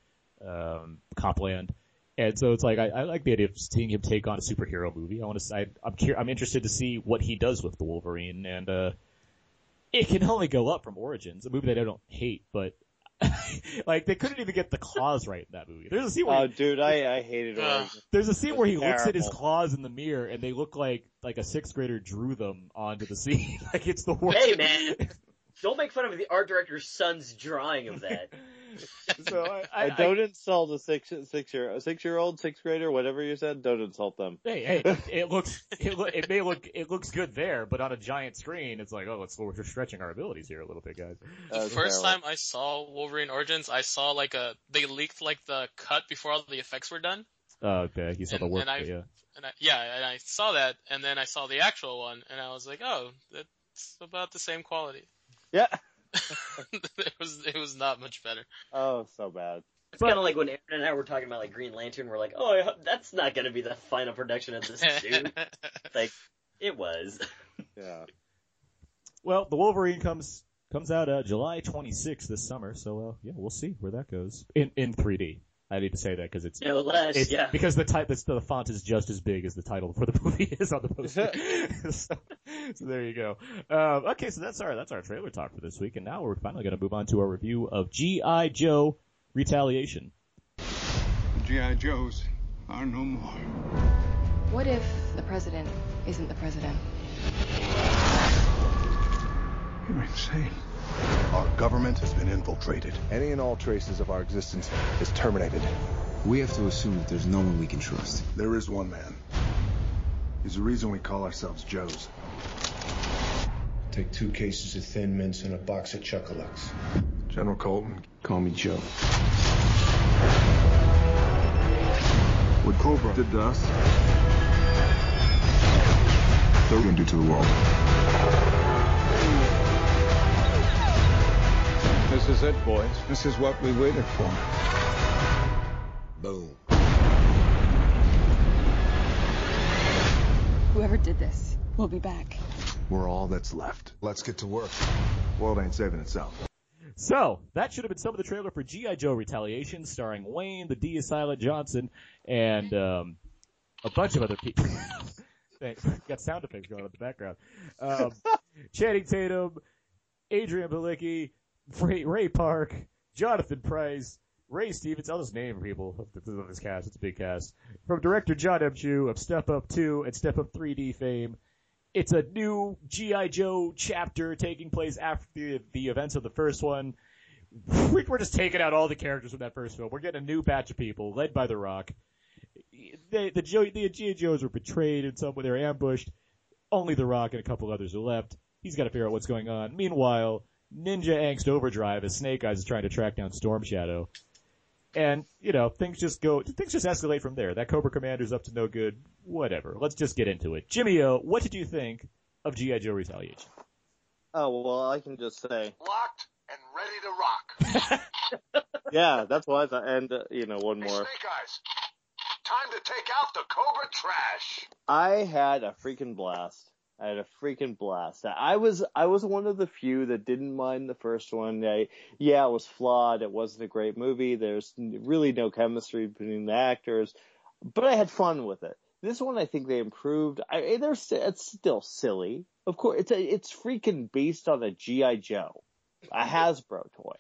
um, Copland. And so it's like, I, I like the idea of seeing him take on a superhero movie. I want to, I, I'm cur- I'm interested to see what he does with the Wolverine, and, uh, it can only go up from Origins, a movie that I don't hate, but like they couldn't even get the claws right in that movie. There's a scene where Oh, he, dude, I, I hated Uh, Origins. there's a scene where he looks at his terrible. claws in the mirror and they look like like a sixth grader drew them onto the scene. Like it's the worst. Hey, man. Don't make fun of the art director's son's drawing of that. So I, I, I don't insult a six six year a six year old sixth grader, whatever you said. Don't insult them. Hey, hey, it looks, it, lo- it may look, it looks good there, but on a giant screen, it's like, oh, let's, we're stretching our abilities here a little bit, guys. The That's first terrible. time I saw Wolverine Origins, I saw like a they leaked like the cut before all the effects were done. Oh, okay, you saw And- the work, and I- yeah. And I, yeah, and I saw that, and then I saw the actual one, and I was like, oh, that's about the same quality. Yeah. it was it was not much better. Oh, so bad. It's kind of like when Aaron and I were talking about like Green Lantern. We're like, oh, I hope that's not going to be the final production of this suit. Like, it was. Yeah. Well, the Wolverine comes comes out uh, July twenty-sixth this summer, so uh, yeah, we'll see where that goes in in three D. I need to say that because it's, No less, it's yeah. because the type the, the font is just as big as the title for the movie is on the poster. so, so there you go. Um, okay, so that's our that's our trailer talk for this week, and now we're finally going to move on to our review of G I. Joe Retaliation. G I. Joes are no more. What if the president isn't the president? You're insane. Our government has been infiltrated. Any and all traces of our existence is terminated. We have to assume that there's no one we can trust. There is one man. He's the reason we call ourselves Joes. Take two cases of Thin Mints and a box of Chuckalucks. General Colton. Call me Joe. What Cobra did to us, they're gonna do to the world. This is it, boys. This is what we waited for. Boom. Whoever did this will be back. We're all that's left. Let's get to work. World ain't saving itself. So, that should have been some of the trailer for G I. Joe Retaliation, starring Wayne, the D is Silent Johnson, and um, a bunch of other people. Thanks. Got sound effects going on in the background. Um, Channing Tatum, Adrian Balicki, Ray, Ray Park, Jonathan Price, Ray Stevens. I'll just name people of this cast. It's a big cast. From director John M. Chu of Step Up two and Step Up three D fame. It's a new G I. Joe chapter taking place after the, the events of the first one. We're just taking out all the characters from that first film. We're getting a new batch of people, led by The Rock. They, the Joe, the G I. Joes were betrayed in some way. They were ambushed. Only The Rock and a couple others are left. He's got to figure out what's going on. Meanwhile, Ninja Angst Overdrive as Snake Eyes is trying to track down Storm Shadow. And, you know, things just go, things just escalate from there. That Cobra Commander's up to no good. Whatever. Let's just get into it. Jimmy O, what did you think of G I. Joe Retaliation? Oh, well, I can just say. Locked and ready to rock. Yeah, that's what I thought. And, uh, you know, one Hey, more. Snake Eyes. Time to take out the Cobra trash. I had a freaking blast. I had a freaking blast. I was I was one of the few that didn't mind the first one. I, yeah, it was flawed. It wasn't a great movie. There's really no chemistry between the actors, but I had fun with it. This one, I think they improved. I, there's it's still silly, of course. It's a, it's freaking based on a G I. Joe, a Hasbro toy.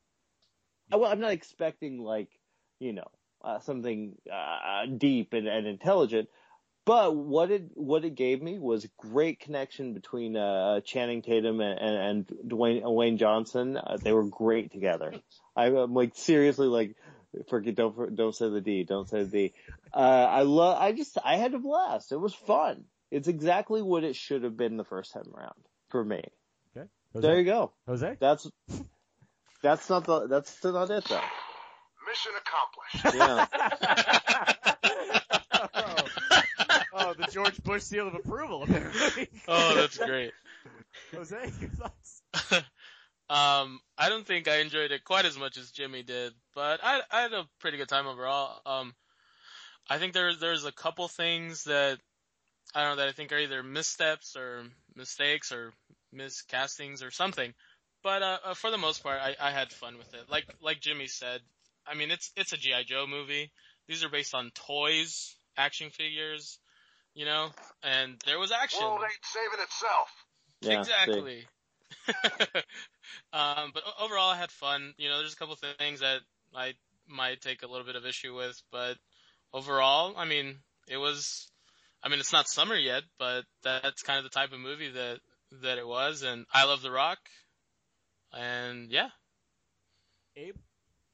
I, well, I'm not expecting like you know uh, something uh, deep and, and intelligent. But what it what it gave me was great connection between uh, Channing Tatum and, and, and Dwayne Wayne Johnson. Uh, they were great together. I, I'm like seriously like forget don't don't say the D, don't say the D. Uh, I love. I just I had a blast. It was fun. It's exactly what it should have been the first time around for me. Okay, Jose? There you go, Jose. That's that's not the that's not it though. Mission accomplished. Yeah. Oh, the George Bush seal of approval, apparently. Oh, that's great. Jose, your thoughts? um, I don't think I enjoyed it quite as much as Jimmy did, but I, I had a pretty good time overall. Um, I think there's there's a couple things that I don't know that I think are either missteps or mistakes or miscastings or something. But uh, uh, for the most part, I, I had fun with it. Like like Jimmy said, I mean it's it's a G I. Joe movie. These are based on toys, action figures. You know, and there was action. World ain't saving itself. Yeah, exactly. um, but overall, I had fun. You know, there's a couple things that I might take a little bit of issue with, but overall, I mean, it was. I mean, it's not summer yet, but that's kind of the type of movie that that it was, and I love The Rock, and yeah. Abe?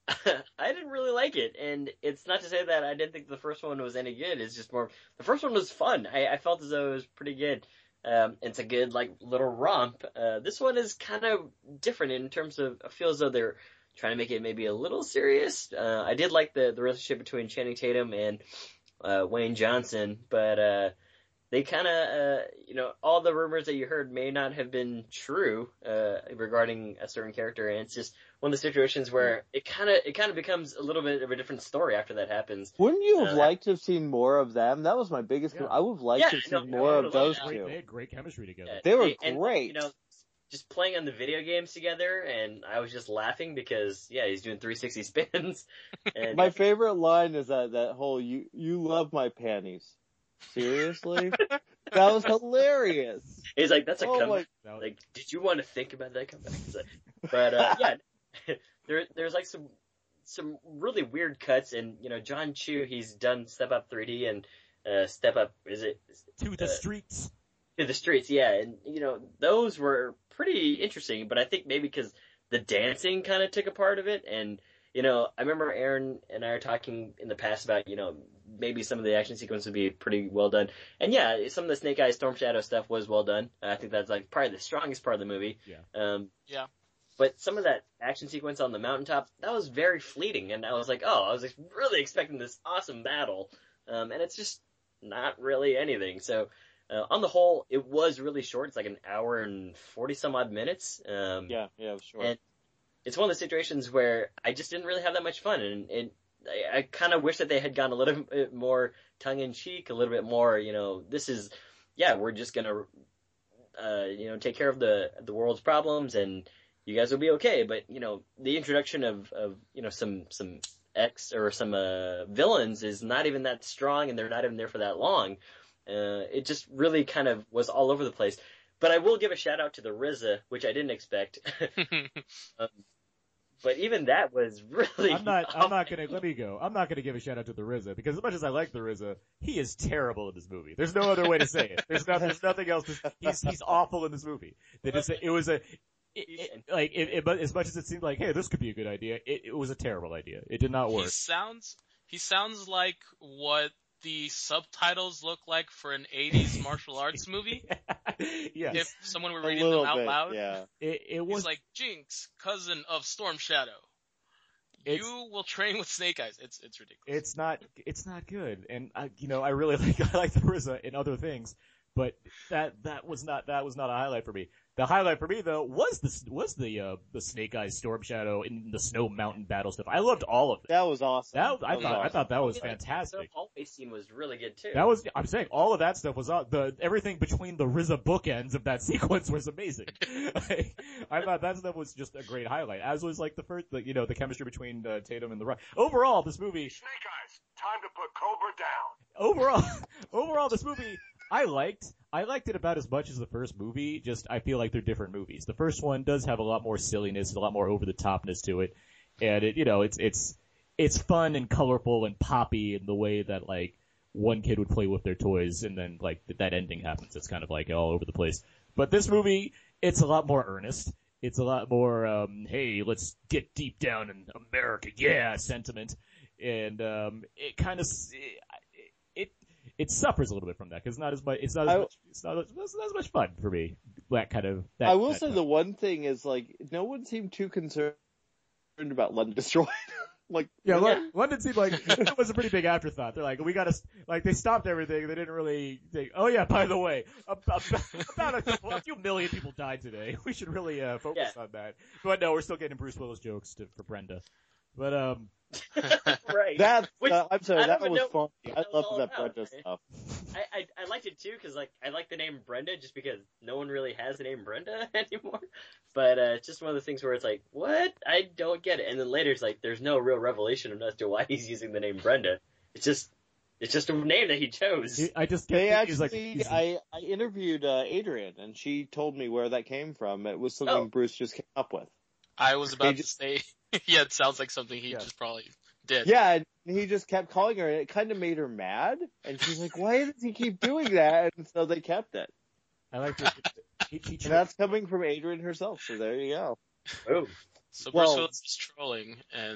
I didn't really like it, and it's not to say that I didn't think the first one was any good. It's just more the first one was fun. I, I felt as though it was pretty good. Um, it's a good like little romp. Uh, this one is kind of different in terms of I feel as though they're trying to make it maybe a little serious. Uh, I did like the the relationship between Channing Tatum and uh, Wayne Johnson, but uh, they kind of uh, you know all the rumors that you heard may not have been true uh, regarding a certain character, and it's just one of the situations where it kind of it kind of becomes a little bit of a different story after that happens. Wouldn't you have Uh, liked to have seen more of them? That was my biggest. Yeah. I would have liked Yeah, to have no, seen no, more I of would've those liked Great, two. they had great chemistry together. Yeah, They were and, great. You know, just playing on the video games together, and I was just laughing because yeah, he's doing three sixty spins. And My favorite line is that that whole "you you love my panties." Seriously, that was hilarious. he's like, "That's a Oh comeback." my- Like, did you want to think about that comeback? It's like, but uh, yeah, there there's like some some really weird cuts, and you know, John Chu, he's done Step Up three D and uh, Step Up. Is it To the uh, streets. To the streets, yeah, and you know those were pretty interesting, but I think maybe because the dancing kind of took a part of it, and you know I remember Aaron and I were talking in the past about you know maybe some of the action sequence would be pretty well done, and yeah, some of the Snake Eyes Storm Shadow stuff was well done. I think that's like probably the strongest part of the movie. Yeah. Um, Yeah. but some of that action sequence on the mountaintop that was very fleeting, and I was like, oh, I was like, really expecting this awesome battle, um, and it's just not really anything. So. Uh, on the whole, it was really short. It's like an hour and forty some odd minutes. Um, Yeah, yeah, it was short. And it's one of the situations where I just didn't really have that much fun, and, and I, I kind of wish that they had gone a little bit more tongue in cheek, a little bit more. You know, this is, yeah, we're just gonna, uh, you know, take care of the the world's problems, and you guys will be okay. But you know, the introduction of of you know some some X or some uh, villains is not even that strong, and they're not even there for that long. Uh, it just really kind of was all over the place. But I will give a shout out to the R Z A, which I didn't expect. um, but even that was really. I'm not. I'm not gonna. Let me go. I'm not gonna give a shout out to the R Z A because as much as I like the R Z A, he is terrible in this movie. There's no other way to say it. There's not. There's nothing else. To, he's he's awful in this movie. That is. It was a. It, it, like it, it, but as much as it seemed like, hey, this could be a good idea, it, it was a terrible idea. It did not work. He sounds. He sounds like what the subtitles look like for an eighties martial arts movie. Yes. If someone were A reading them little out bit, loud. yeah. It, it was He's like, Jinx, cousin of Storm Shadow. It's- You will train with Snake Eyes. It's it's ridiculous. It's not. It's not good. And I, you know, I really like. I like the R Z A in other things, but that that was not that was not a highlight for me. The highlight for me though was the was the uh, the Snake Eyes Storm Shadow in the Snow Mountain battle stuff. I loved all of it. That was awesome. That I was thought I awesome. thought that was I mean, like, fantastic. The hallway scene was really good too. That was, I'm saying, all of that stuff was, uh, the, everything between the R Z A bookends of that sequence was amazing. I, I thought that stuff was just a great highlight, as was like the first, the, you know, the chemistry between uh, Tatum and The Rock. Overall, this movie, Snake Eyes, time to put Cobra down. overall, overall, this movie, I liked, I liked it about as much as the first movie, just I feel like they're different movies. The first one does have a lot more silliness, a lot more over-the-topness to it, and it, you know, it's, it's, it's fun and colorful and poppy in the way that, like, one kid would play with their toys and then, like, that ending happens. It's kind of, like, all over the place. But this movie, it's a lot more earnest. It's a lot more, um, hey, let's get deep down in America, yeah, sentiment. And, um, it kind of, it, it, it suffers a little bit from that, because it's not as much, it's not as I- much, it's not, it's not as much fun for me. That kind of, that, I will that say kind the one thing is, like, no one seemed too concerned about London Destroyed. Like, Yeah, really? Lon- London seemed like it was a pretty big afterthought. They're like, we gotta, like, they stopped everything. They didn't really think, oh yeah, by the way, about, about a, couple, a few million people died today. We should really, uh, focus Yeah. on that. But no, we're still getting Bruce Willis jokes to, for Brenda. But, um, right. That, Which, uh, I'm sorry, I that don't was even know funny. what I that was love all that about. Brenda stuff. I, I I liked it too because like I like the name Brenda just because no one really has the name Brenda anymore. But uh, it's just one of the things where it's like, what? I don't get it. And then later it's like, there's no real revelation as to why he's using the name Brenda. It's just it's just a name that he chose. I just They get he's like, actually, he's- I, I interviewed uh, Adrian, and she told me where that came from. It was something Oh. Bruce just came up with. I was about They to say, yeah, it sounds like something he Yeah. just probably did. Yeah, and he just kept calling her, and it kind of made her mad. And she's like, why does he keep doing that? And so they kept it. I like to, he, he, And that's coming from Adrian herself, so there you go. Oh. So Bruce Well- Willis is trolling, and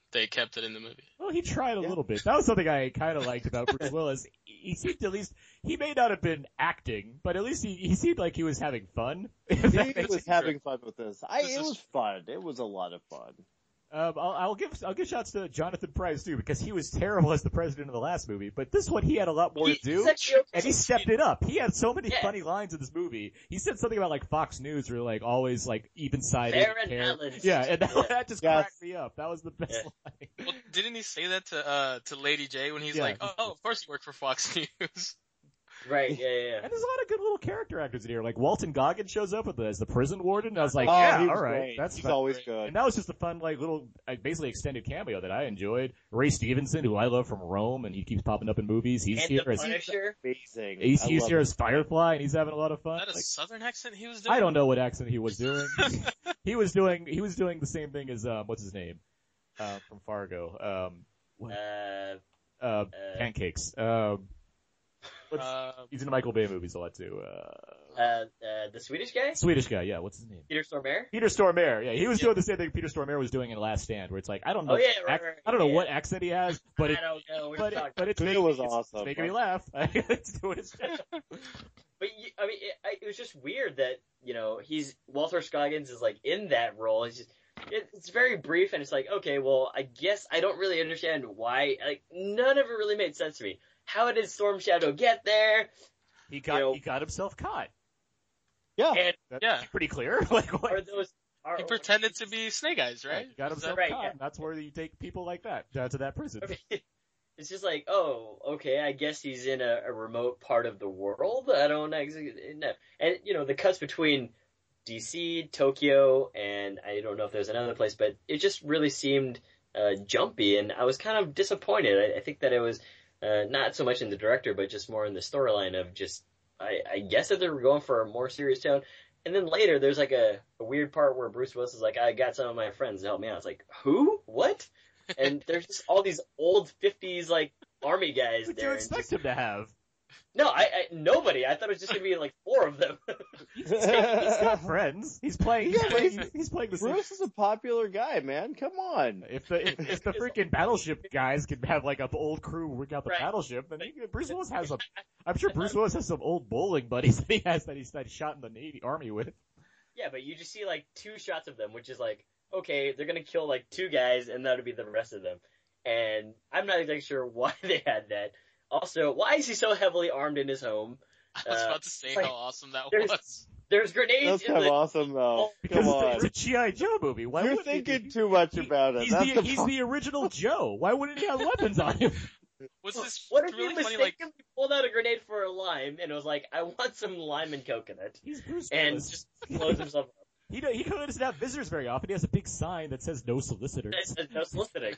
they kept it in the movie. Well, he tried a Yeah. little bit. That was something I kind of liked about Bruce Willis. He seemed at least, he may not have been acting, but at least he, he seemed like he was having fun. He was having fun with this. I, This it is- was fun. It was a lot of fun. Um, I'll, I'll give I'll give shots to Jonathan Pryce too, because he was terrible as the president in the last movie. But this one, he had a lot more He- to do, he's actually okay. and he stepped it up. He had so many Yeah. funny lines in this movie. He said something about like Fox News were like always like even sided. Fair and balanced. Yeah, and that, Yeah. that just Yes. cracked me up. That was the best Yeah. line. Well, didn't he say that to uh to Lady J when he's Yeah. like, oh, oh, of course you work for Fox News. Right, yeah, yeah, yeah. And there's a lot of good little character actors in here. Like Walton Goggins shows up with the, as the prison warden. I was like, oh, yeah, he was all right, great. that's He's fun. always good. And that was just a fun, like, little, like, basically extended cameo that I enjoyed. Ray Stevenson, who I love from Rome, and he keeps popping up in movies. He's And here the as Punisher. Amazing. he's, I he's love here it. as Firefly, and he's having a lot of fun. Is that a Like, southern accent he was doing? I don't know what accent he was doing. he was doing he was doing the same thing as um, what's his name uh, from Fargo. Um, what? Uh, Uh, uh, pancakes. Um, what's, Uh, he's in the Michael Bay movies a lot too. Uh, uh, uh, the Swedish guy? Swedish guy, yeah. What's his name? Peter Stormare? Peter Stormare, yeah, he was Yeah. doing the same thing Peter Stormare was doing in Last Stand, where it's like I don't know, Oh, yeah, right, ac- right, I don't know yeah. what accent he has, but I it, don't know. We're but, talking it, but it's It making, was it's, awesome, it's making me but- laugh. it's doing its job. But you, I mean, it, I- it was just weird that you know he's Walter Scoggins is like in that role. It's just it, it's very brief, and it's like okay, well, I guess I don't really understand why. Like none of it really made sense to me. How did Storm Shadow get there? He got You know- he got himself caught. Yeah. And That's Yeah. pretty clear. Like what? are those? Are, he pretended to be Snake Eyes, Yeah, right? he got Is himself that right, caught. yeah. And that's where you take people like that down to that prison. I mean, it's just like, oh, okay, I guess he's in a, a remote part of the world. I don't exactly know. And, you know, the cuts between D C, Tokyo, and I don't know if there's another place, but it just really seemed uh, jumpy, and I was kind of disappointed. I, I think that it was uh, not so much in the director, but just more in the storyline of just, I, I guess that they were going for a more serious tone. And then later, there's like a, a weird part where Bruce Willis is like, I got some of my friends to help me out. It's like, who? What? And there's just all these old fifties, like, army guys What do there. you and expect just- him to have? No, I, I, nobody. I thought it was just going to be like four of them. He's got, he's got friends. He's playing. He's Yeah, playing, he's- he's playing the same. Bruce is a popular guy, man. Come on. If the if, if the freaking battleship guys can have like an old crew work out the Right. battleship, then he, Bruce Willis has some. I'm sure Bruce Willis has some old bowling buddies that he has that he's that he shot in the Navy Army with. Yeah, but you just see like two shots of them, which is like, okay, they're going to kill like two guys, and that'll be the rest of them. And I'm not exactly sure why they had that. Also, why is he so heavily armed in his home? I was Uh, about to say like, how awesome that there's- was. There's grenades That's in kind of the... awesome, though. Because Come on. it's a G I. Joe movie. Why You're wouldn't he thinking be- too much he- about it. He's, That's the, the he's problem. the original Joe. Why wouldn't he have weapons on him? Was this What if really he funny? Like, mistakenly pulled out a grenade for a lime and was like, I want some lime and coconut, He's Bruce and Willis. just blows himself up. He don't- he doesn't have visitors very often. He has a big sign that says no solicitors. There's no soliciting.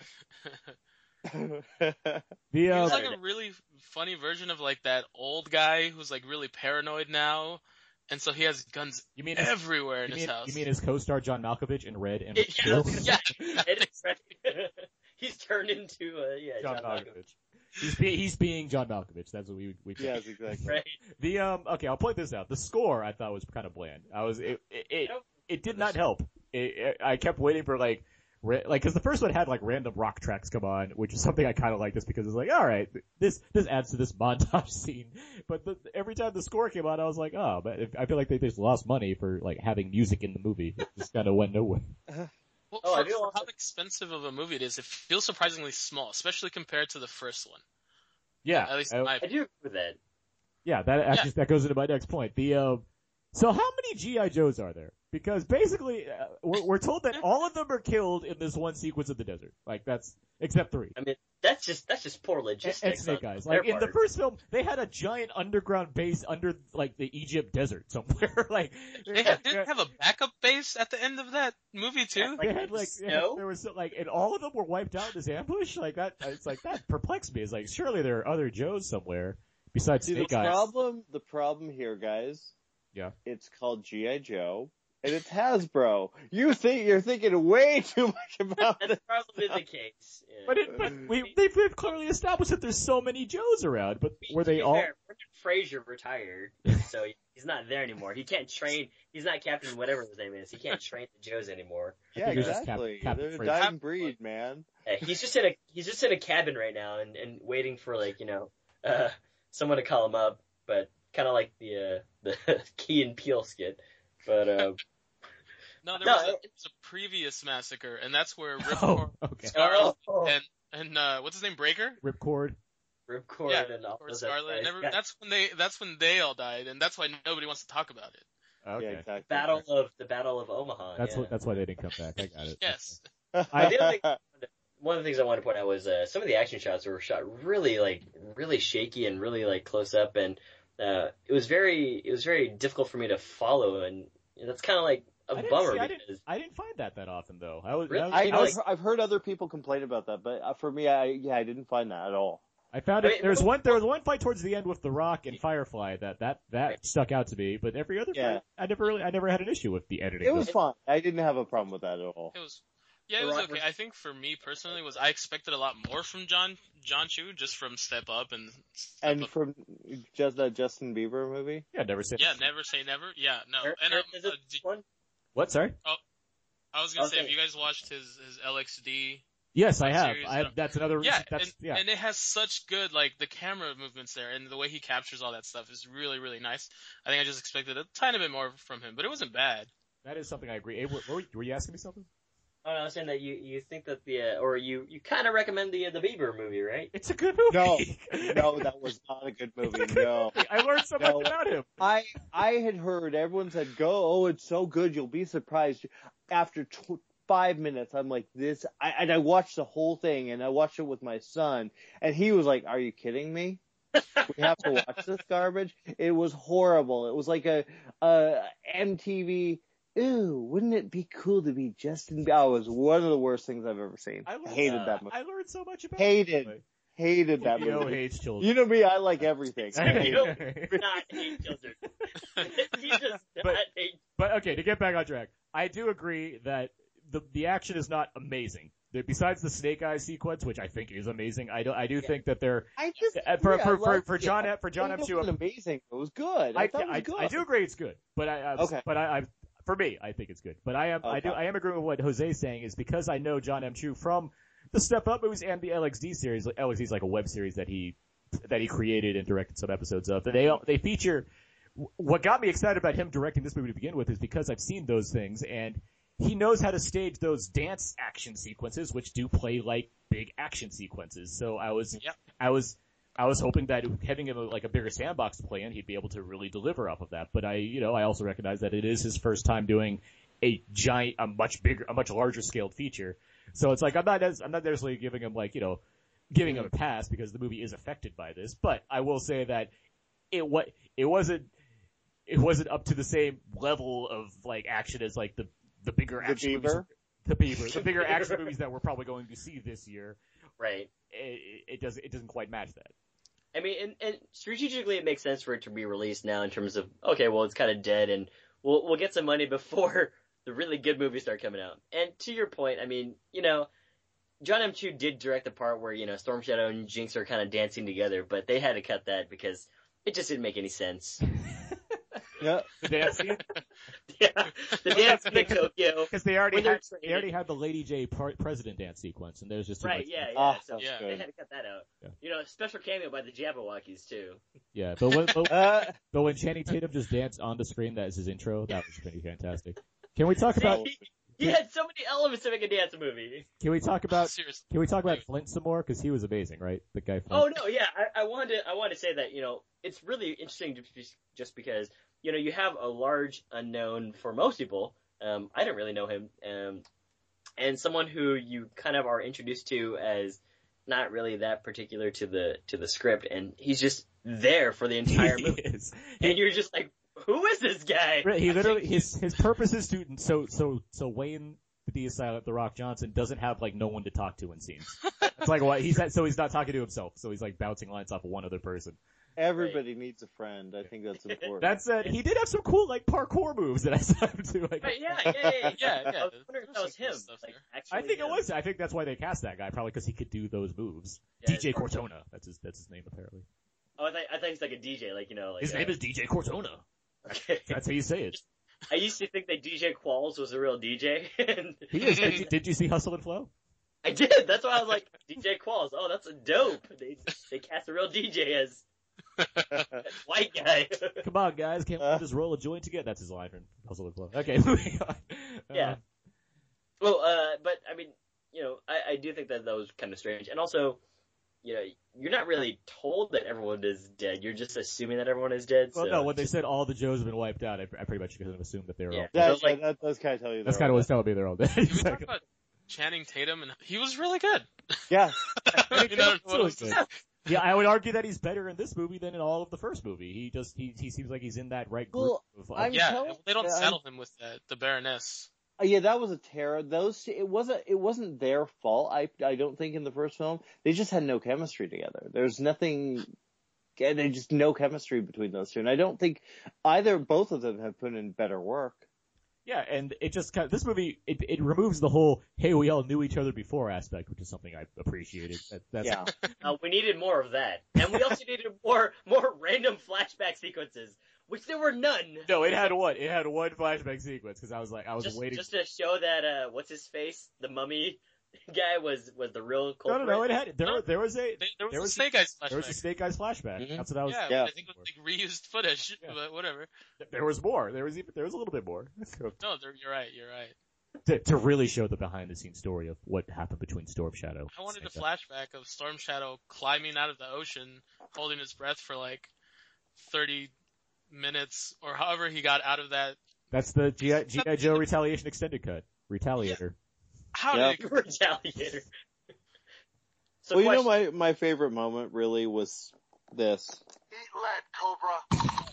The he uh, was like a really funny version of like that old guy who's like really paranoid now, and so he has guns you mean his, everywhere in you his mean, house. you mean his co-star John Malkovich in Red and Yeah, Blue? yeah, It is right. He's turned into uh, yeah, John, John Malkovich. Malkovich. He's be, he's being John Malkovich. That's what we we. yes, exactly. Right. The um okay, I'll point this out. The score I thought was kind of bland. I was it it it, it did not help. It, it, I kept waiting for like ra- like because the first one had like random rock tracks come on, which is something I kind of like just because it's like all right, this this adds to this montage scene. But the, every time the score came on, I was like, oh, but I feel like they just lost money for like having music in the movie. It just kind of went nowhere. Well, Oh, for, I do for also- how expensive of a movie it is, it feels surprisingly small, especially compared to the first one. Yeah, At least I- in my I opinion. do agree with that. yeah. That actually that goes into my next point. The uh, so how many G I. Joes are there? Because basically, uh, we're, we're told that all of them are killed in this one sequence of the desert. Like that's except three. I mean, that's just that's just poor And, logistics. and Snake on Eyes. their Like in the part. first film, they had a giant underground base under like the Egypt desert somewhere. like They had, didn't have a backup base at the end of that movie too. they had like snow? there was like and all of them were wiped out in this ambush. Like that, it's like that perplexed me. It's like surely there are other Joes somewhere besides See, the Snake Eyes. problem, the problem here, guys. Yeah. It's called G I. Joe, and it's Hasbro. You think you're thinking way too much about That's it. probably the case. Yeah. But, it, but we, they've, they've clearly established that there's so many Joes around, but were they To be all... fair, Brendan Fraser retired, so he's not there anymore. He can't train. He's not Captain whatever his name is. He can't train the Joes anymore. Yeah, think it was just exactly. Cap- They're a Captain dying breed, man. Yeah, he's just in a he's just in a cabin right now and, and waiting for like you know uh, someone to call him up, but kind of like the uh, the Key and Peele skit. But uh, No, there No, was, a, it- there was a previous massacre, and that's where Rip Oh, okay. Scarlet Oh. and and uh, what's his name, Breaker? Ripcord. Ripcord Yeah, and all Or those Scarlet. guys. And every, Yeah. that's when they that's when they all died, and that's why nobody wants to talk about it. Okay. Yeah, exactly. Battle of the Battle of Omaha. That's yeah. what. That's why they didn't come back. I got it. Yes. I did think one of the things I wanted to point out was uh, some of the action shots were shot really like really shaky and really like close up, and uh, it was very it was very difficult for me to follow, and that's kind of like a I didn't bummer see- I because didn't, I didn't find that that often though. I was, Really? that was- I, I, was- I've, I've heard other people complain about that, but uh, for me, I yeah, I didn't find that at all. I found it. Wait, There's no. one. There was one fight towards the end with The Rock and Firefly that that that stuck out to me. But every other Yeah. fight, I never really, I never had an issue with the editing. It was though. fun. I didn't have a problem with that at all. It was, yeah, it The was Rock okay. was- I think for me personally, was I expected a lot more from John John Chu, just from Step Up and Step And Up. from just that Justin Bieber movie. Yeah, never said. Yeah, Never Say Never. Yeah, no. There- and there- um, is it uh, did- one? What? Sorry. I was gonna say, Okay. have you guys watched his his L X D? Yes, I have. Series, I have. That's another. Yeah, That's and, yeah. and it has such good, like, the camera movements there, and the way he captures all that stuff is really, really nice. I think I just expected a tiny bit more from him, but it wasn't bad. That is something I agree. Hey, were, were you asking me something? Oh, no, I was saying that you, you think that the uh, or you, you kind of recommend the uh, the Bieber movie, right? It's a good movie. No, no, that was not a good movie. No. I learned so No. much about him. I I had heard everyone said go, oh, it's so good, you'll be surprised. After tw- five minutes, I'm like this, I, and I watched the whole thing, and I watched it with my son, and he was like, "Are you kidding me? We have to watch this garbage." It was horrible. It was like a, a M T V. Ooh, wouldn't it be cool to be Justin Bieber? Oh, it was one of the worst things I've ever seen. I I learned, hated uh, that movie. I learned so much about Hated. him. Hated that You know, movie. hates children. You know me, I like everything. I hate You it. do not hate children. you just But- not hate. But okay, to get back on track, I do agree that the the action is not amazing. The- Besides the Snake Eyes sequence, which I think is amazing, I do I do think that they're I just uh, for yeah, for, I for liked for it. John for John It M. Chu. wasn't amazing. It was good. I, I, thought it was I, good. I do agree it's good, but I, I Okay. but I, I for me I think it's good. But I am I do Okay. I am agreeing with what Jose's saying is because I know John M. Chu from the Step Up movies and the L X D series. L X D is like a web series that he that he created and directed some episodes of. And they they feature what got me excited about him directing this movie to begin with is because I've seen those things and he knows how to stage those dance action sequences, which do play like big action sequences. So I was, Yep. I was, I was hoping that having him like a bigger sandbox to play in, he'd be able to really deliver off of that. But I, you know, I also recognize that it is his first time doing a giant, a much bigger, a much larger scaled feature. So it's like I'm not, as, I'm not necessarily giving him like, you know, giving him a pass because the movie is affected by this. But I will say that it what it wasn't, it wasn't up to the same level of like action as like the the bigger The action Beaver? movies, the Beaver, the bigger action movies that we're probably going to see this year. Right. It, it does it doesn't quite match that. I mean, and, and strategically, it makes sense for it to be released now in terms of okay, well, it's kind of dead, and we'll we'll get some money before the really good movies start coming out. And to your point, I mean, you know, John M. Chu did direct the part where you know Storm Shadow and Jinx are kind of dancing together, but they had to cut that because it just didn't make any sense. Yeah. The dance scene? Yeah, the dance in Tokyo. Because they already when they're had they training. already had the Lady J par- president dance sequence, and there's just too Right, much. yeah, yeah. Ah, so that's they good. had to cut that out. Yeah. You know, special cameo by the Jabberwockies too. Yeah, but when, but, Uh, but when Channing Tatum just danced on the screen, that is his intro. That was pretty fantastic. Can we talk about? he, he had so many elements to make a dance movie. Can we talk about? Seriously. Can we talk about Flint some more? Because he was amazing, right? The guy. Flint. Oh no, yeah, I, I wanted to, I wanted to say that you know it's really interesting just be- just because you know you have a large unknown for most people. Um, I didn't really know him, um, and someone who you kind of are introduced to as not really that particular to the to the script, and he's just there for the entire He movie, is. and you're just like, who is this guy? Right, he literally his his purpose is to so so so Wayne the D is silent, The Rock Johnson doesn't have like no one to talk to in scenes. It's like what he's so he's not talking to himself, so he's like bouncing lines off of one other person. Everybody needs a friend. I think that's important. That's uh, he did have some cool like parkour moves that I saw him do. Like, Right, yeah, yeah, yeah, yeah. Yeah, yeah. I was wondering if that was him. Like, actually I think him. it was. I think that's why they cast that guy, probably because he could do those moves. Yeah, D J it's Cortona. Cortona. That's his. That's his name apparently. Oh, I thought I thought he's like a D J, like you know, like His uh, name is D J Cortona. Okay. That's how you say it. I used to think that D J Qualls was a real D J. And He is. Did you, did you see Hustle and Flow? I did. That's why I was like, D J Qualls. Oh, that's a dope. They they cast a real D J as that white guy. Come on, guys, can't we just roll a joint together? That's his line from Hustle and Flow. Okay, moving on. Yeah. Uh, Well, uh, but I mean, you know, I, I do think that that was kind of strange, and also, you know, you're not really told that everyone is dead. You're just assuming that everyone is dead. well, so. no, when they said all the Joes have been wiped out, I, I pretty much could have assumed that they were Yeah. all. That, was like- yeah, that does kind of tell you. That's they're kind of all what's telling me they're all dead. Can we talk Exactly. about Channing Tatum? And he was really good. dead. Yeah. I mean, I don't know what else to say. Yeah, I would argue that he's better in this movie than in all of the first movie. He just he he seems like he's in that right group. Well, of, of, I'm Yeah, telling- they don't I'm- settle him with the, the Baroness. Uh, Yeah, that was a terror. Those it wasn't it wasn't their fault. I I don't think in the first film they just had no chemistry together. There's nothing. There's just no chemistry between those two, and I don't think either both of them have put in better work. yeah, and it just kind of, this movie it it removes the whole hey we all knew each other before aspect, which is something I appreciated. That, that's Yeah, Uh, we needed more of that, and we also needed more more random flashback sequences, which there were none. No, it had one. It had one flashback sequence because I was like I was Just waiting. just to show that uh, what's his face, the mummy guy was was the real No, culprit. no, no. It had there. No. There was a They, there was there a was Snake Eyes flashback. there was a Snake Eyes flashback. Mhm. That's what I was. yeah, Yeah. I think it was like reused footage, Yeah. but whatever. There was more. There was even there was a little bit more No, there- you're right, you're right. to, to really show the behind the scenes story of what happened between Storm Shadow. I wanted a Snake Eyes. flashback of Storm Shadow climbing out of the ocean, holding his breath for like thirty minutes, or however he got out of that. That's the G I Joe Retaliation extended cut. Retaliator. How Yep. did it Retaliator. So well, you know, question- my my favorite moment really was this. Eat lead, Cobra.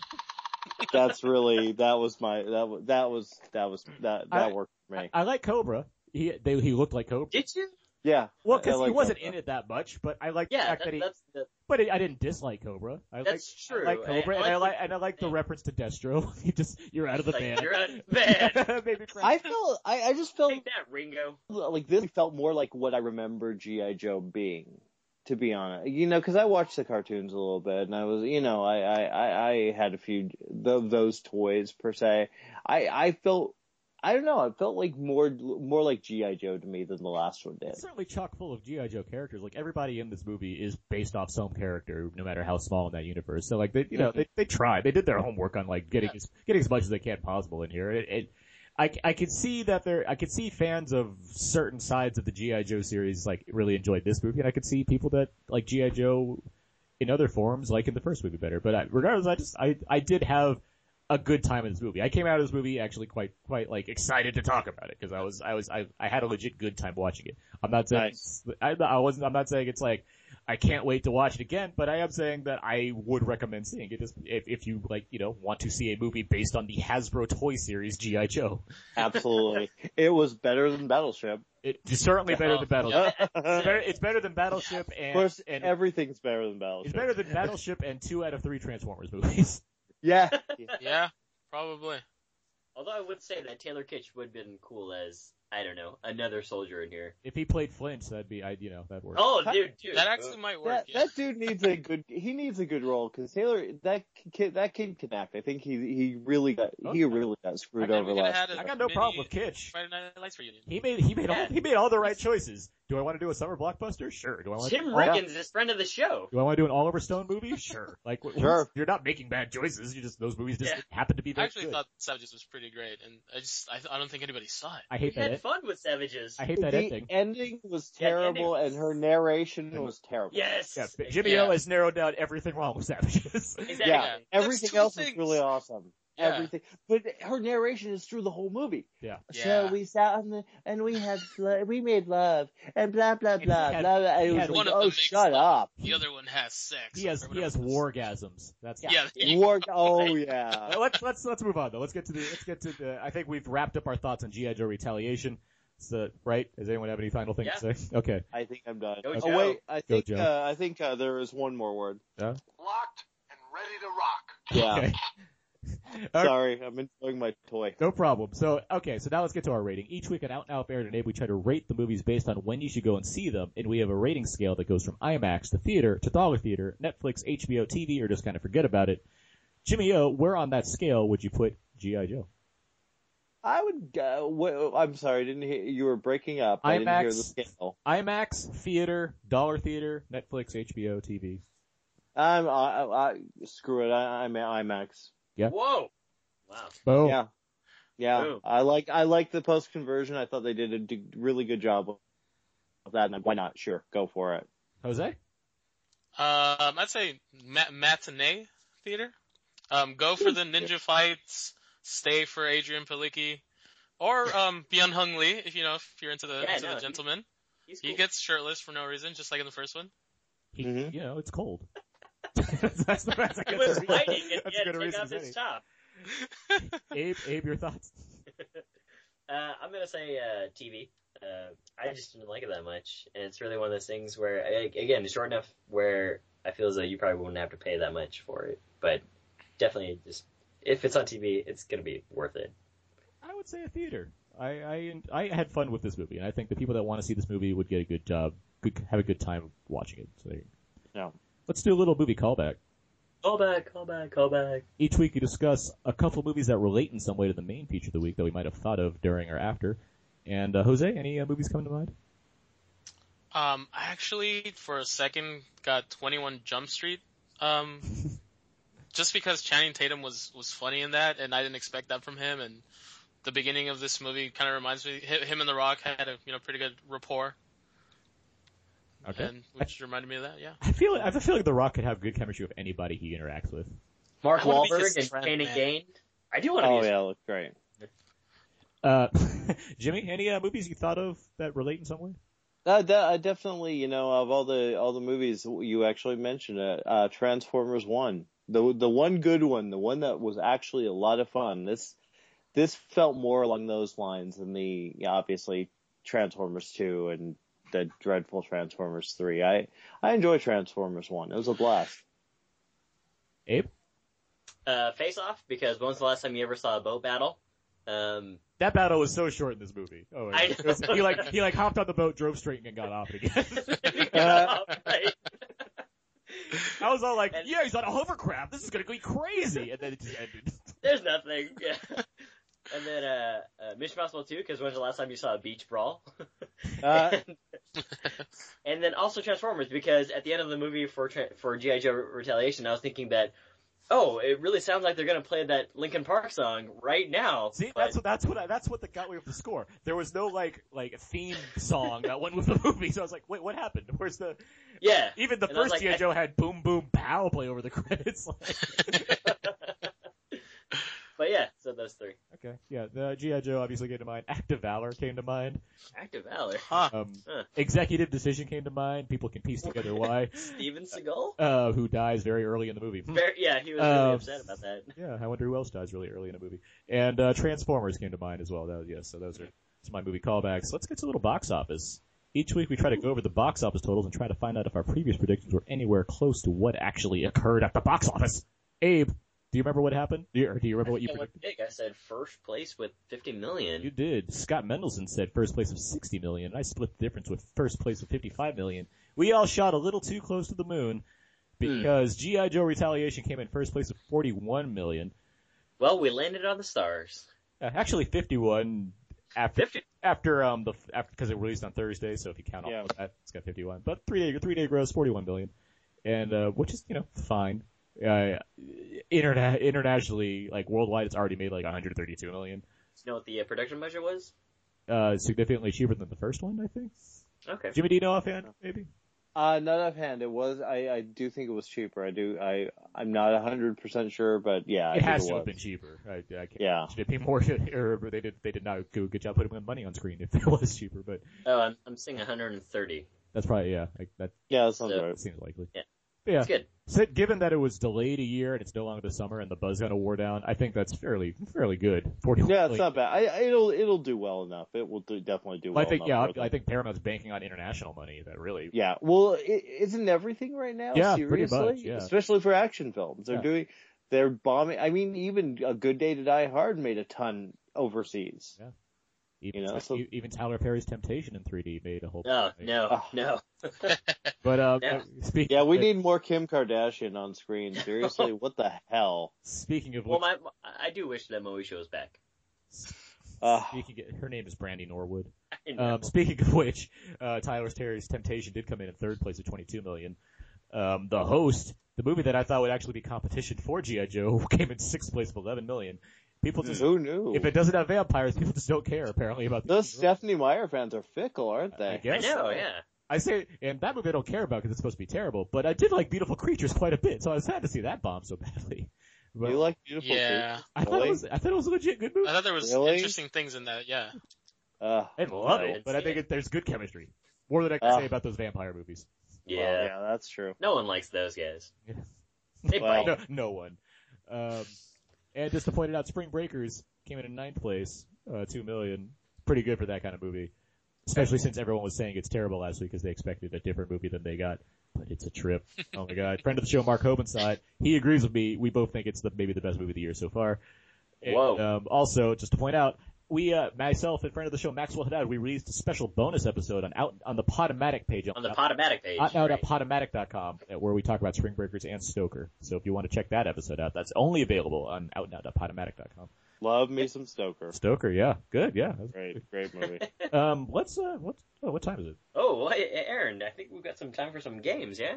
That's really that was my that was that was that was that that I- worked for me. I like Cobra. He they, he looked like Cobra. Did you? Yeah. Well, I- I because he like wasn't Cobra. in it that much, but I like the Yeah, fact that, that he. that's the, But it, I didn't dislike Cobra. I That's like, true. I like Cobra, I- I and I like like the- and I like the reference to Destro. He just you're out of the like, band. you're out of the band. Maybe I felt I, I just felt Take that, Ringo. like this felt more like what I remember G I Joe being, to be honest. You know, because I watched the cartoons a little bit, and I was, you know, I I, I, I had a few of those toys per se. I I felt. I don't know. It felt like more, more like G I Joe to me than the last one did. It's certainly chock full of G I Joe characters. Like everybody in this movie is based off some character, no matter how small in that universe. So like they, you know, they they tried. They did their homework on like getting Yeah. as getting as much as they can possible in here. It, it I I could see that there. I could see fans of certain sides of the G I Joe series like really enjoyed this movie, and I could see people that like G I Joe in other forms like in the first movie better. But I, regardless, I just I I did have a good time in this movie. I came out of this movie actually quite, quite like excited to talk about it because I was, I was, I, I had a legit good time watching it. I'm not saying, Nice. I, I wasn't, I'm not saying it's like, I can't wait to watch it again, but I am saying that I would recommend seeing it just if, if you like, you know, want to see a movie based on the Hasbro toy series G I Joe. Absolutely. It was better than Battleship. It's certainly better than Battleship. Of It's better, it's better than Battleship and, course, and everything's better than Battleship. it's better than Battleship and two out of three Transformers movies. Yeah. Yeah, probably. Although I would say that Taylor Kitsch would have been cool as, I don't know, another soldier in here. If he played Flinch, that'd be, I, you know, that'd work. Oh, dude, dude. That actually might work. That, yeah. that dude needs a good. He needs a good role because Taylor. That kid. That kid can act. I think he he really got. He really got screwed I over think we could've last. had a I got no mini problem with Kitsch. Friday Night Lights reunion. He made he made all Yeah. he made all the right choices. Do I want to do a summer blockbuster? Sure. Do I want Tim to, Riggins is friend of the show. do I want to do an Oliver Stone movie? Sure. Like wh- Sure. you're not making bad choices. You just those movies just Yeah. happen to be I very actually good. thought Savages was pretty great, and I just I, I don't think anybody saw it. I We hate that. had en- fun with Savages. I hate that the ending. ending was Yeah, the ending terrible, was- and her narration was terrible. Yes. Yeah, but Jimmy Yeah. O has narrowed down everything wrong with Savages. Exactly. Yeah, There's everything two else things. was really awesome. Yeah. Everything, but her narration is through the whole movie. Yeah. Yeah. So we sat on the and we had fl- we made love and blah blah he blah had- blah. blah. he It was had- like, One of oh, them makes shut love, up. The other one has sex. He has or he has whatever it was. wargasms. That's Yeah. yeah. War- oh Uh, yeah. let's let's let's move on though. Let's get to the let's get to the. I think we've wrapped up our thoughts on G I Joe Retaliation. So, right? Does anyone have any final things to say? Okay. I think I'm done. Go oh Joe. wait, I Go think Joe. uh, I think uh, there is one more word. Yeah. Locked and The Rock. Yeah. Okay. Sorry, I'm enjoying my toy. No problem. So, okay, so now let's get to our rating. Each week on Out and Out Baird and Abe, we try to rate the movies based on when you should go and see them, and we have a rating scale that goes from IMAX to theater to dollar theater, Netflix, H B O T V, or just kind of forget about it. Jimmy O, where on that scale would you put G I. Joe? I would go. Well, I'm sorry, I didn't hear. You were breaking up. I IMAX, didn't hear the scale. IMAX, theater, dollar theater, Netflix, H B O T V. I'm. I, I, screw it. I, I'm IMAX. Yeah. Whoa. Wow. Boom. Yeah. Yeah. Boom. I like. I like the post conversion. I thought they did a d- really good job of that. And why not? Sure, go for it. Jose? Um, I'd say mat- matinee theater. Um, go for the ninja fights. Stay for Adrian Palicki, or um, Byung Hung Lee if you know if you're into the Yeah, into no, the gentleman. He's He cool. gets shirtless for no reason, just like in the first one. He, Mhm. You know, it's cold. that's the best. He was fighting and That's he a had good to take reason off as his any. top. Abe, Abe, your thoughts? Uh, I'm gonna say uh, T V. Uh, I just didn't like it that much, and it's really one of those things where, I- again, it's short enough where I feel as though you probably wouldn't have to pay that much for it. But definitely, just if it's on T V, it's gonna be worth it. I would say a theater. I, I I had fun with this movie, and I think the people that want to see this movie would get a good job, good, have a good time watching it. So there you go. Yeah. Let's do a little movie callback. Call back, call back, call back. Each week we discuss a couple movies that relate in some way to the main feature of the week that we might have thought of during or after. And uh, Jose, any uh, movies come to mind? Um, I actually, for a second, got twenty-one Jump Street. Um, just because Channing Tatum was, was funny in that, and I didn't expect that from him. And the beginning of this movie kind of reminds me, him and The Rock had a you know pretty good rapport. Okay. And which reminded me of that, yeah. I feel I have a feeling The Rock could have good chemistry with anybody he interacts with. Mark I wanna be Wahlberg his and friend, Pain and man. Gain. I do want to Oh be. yeah, it looks great. Uh, Jimmy, any uh, movies you thought of that relate in some way? Uh, de- I definitely, you know, of all the all the movies you actually mentioned, it, uh, Transformers One, the the one good one, the one that was actually a lot of fun. This this felt more along those lines than the yeah, obviously Transformers Two and the dreadful Transformers Three. I I enjoy Transformers One. It was a blast. Abe? Uh, Face Off, because when was the last time you ever saw a boat battle? Um, That battle was so short in this movie. Oh, my I God. know. It was- he like he like hopped on the boat, drove straight, and got off it again. right. I was all like, And- "Yeah, he's on a hovercraft. This is gonna be crazy," and then it just ended. There's nothing. Yeah. And then uh, uh, Mission Impossible two, because when's the last time you saw a beach brawl? Uh, and, and then also Transformers, because at the end of the movie for tra- for G I. Joe Retaliation, I was thinking that, oh, it really sounds like they're gonna play that Linkin Park song right now. See, but- that's what that's what I, that's what that got me with the score. There was no like like theme song that went with the movie, so I was like, "Wait, what happened? Where's the?" Yeah. Even the And I was first like, G I. I- Joe had "Boom Boom Pow" play over the credits. Like... But yeah, so those three. Okay, yeah, the G I. Joe obviously came to mind. Act of Valor came to mind. Act of Valor. Huh. Um, Huh. Executive Decision came to mind. People can piece together why. Steven Seagal? Uh, who dies very early in the movie. Very, yeah, he was really Um, upset about that. Yeah, I wonder who else dies really early in a movie. And uh, Transformers came to mind as well. That was, yes, so those are some of my movie callbacks. Let's get to a little box office. Each week we try to go over the box office totals and try to find out if our previous predictions were anywhere close to what actually occurred at the box office. Abe, do you remember what happened? Do you, or do you remember what you I predicted? think I said first place with fifty million. You did. Scott Mendelson said first place of sixty million. I split the difference with first place of fifty-five million. We all shot a little too close to the moon because G I. Joe Retaliation came in first place of forty-one million. Well, we landed on the stars. Uh, actually, fifty-one after fifty. after um the after because it released on Thursday. So if you count all Yeah. of that, it's got fifty-one. But three day three day gross forty-one million, and uh, which is you know fine. Uh, interna- internationally, like worldwide, it's already made like one hundred thirty-two million. Do you know what the uh, production budget was? Uh, significantly cheaper than the first one, I think. Okay. Jimmy, do you know offhand? Maybe. Uh, not offhand. It was. I, I do think it was cheaper. I do. I. I'm not a hundred percent sure, but yeah, I It think has it to was. have been cheaper. I, I can't Yeah. imagine it be more, or they did they did not do a good job putting money on screen if it was cheaper. But Oh, I'm I'm seeing one hundred thirty. that's probably yeah. Like, that Yeah, that sounds So- right. seems likely. Yeah. But yeah. It's good. So, given that it was delayed a year and it's no longer the summer and the buzz kind of wore down, I think that's fairly fairly good. forty-one Yeah, it's million. not bad. I, I- it'll it'll do well enough. It will do, definitely do well I think enough. yeah, I, I think Paramount's banking on international money. That really. Yeah, well, it, isn't everything right now? Yeah, seriously? pretty much, yeah. Especially for action films, they're Yeah. doing, they're bombing. I mean, even A Good Day to Die Hard made a ton overseas. Yeah. Even, You know, so- even Tyler Perry's Temptation in three D made a whole. No, no, no. But um, Yeah. uh, speaking. Yeah, we of, need more Kim Kardashian on screen. Seriously, what the hell? Speaking of Well, which, my, I do wish that Moesha was back. Uh, speaking, of, her name is Brandy Norwood. I know. Um, speaking of which, uh, Tyler Perry's Temptation did come in in third place at twenty-two million. Um, the Host, the movie that I thought would actually be competition for G I. Joe, came in sixth place with eleven million. People just, Who knew? if it doesn't have vampires, people just don't care apparently about the Those Stephanie Meyer fans are fickle, aren't they? I guess. I know, so. yeah. I say, and that movie I don't care about because it's supposed to be terrible, but I did like Beautiful Creatures quite a bit, so I was sad to see that bomb so badly. But You like Beautiful Yeah. Creatures? I thought it was, I thought it was a legit good movie. I thought there was Really? interesting things in that. Yeah. Uh, I didn't love I it, didn't but I see think it. it, there's good chemistry. More than I can Ah. say about those vampire movies. Yeah. well, yeah, that's true. No one likes those guys. They Well, bite. No, no one. Um, and just to point it out, Spring Breakers came in in ninth place, uh, two million. Pretty good for that kind of movie. Especially since everyone was saying it's terrible last week because they expected a different movie than they got. But it's a trip. Oh my god. Friend of the show, Mark Hoban saw it. He agrees with me. We both think it's the, maybe the best movie of the year so far. And, Whoa. Um, also, just to point out, we, uh, myself and friend of the show, Maxwell Haddad, we released a special bonus episode on out on the Podomatic page. On the Podomatic page. Out now right. at podomatic dot com, where we talk about Spring Breakers and Stoker. So if you want to check that episode out, that's only available on out now dot podomatic dot com. Love me some Stoker. Stoker, yeah, good, yeah. Great, great movie. Um, let's uh, what oh, what time is it? Oh, well, hey, Aaron, I think we've got some time for some games, yeah?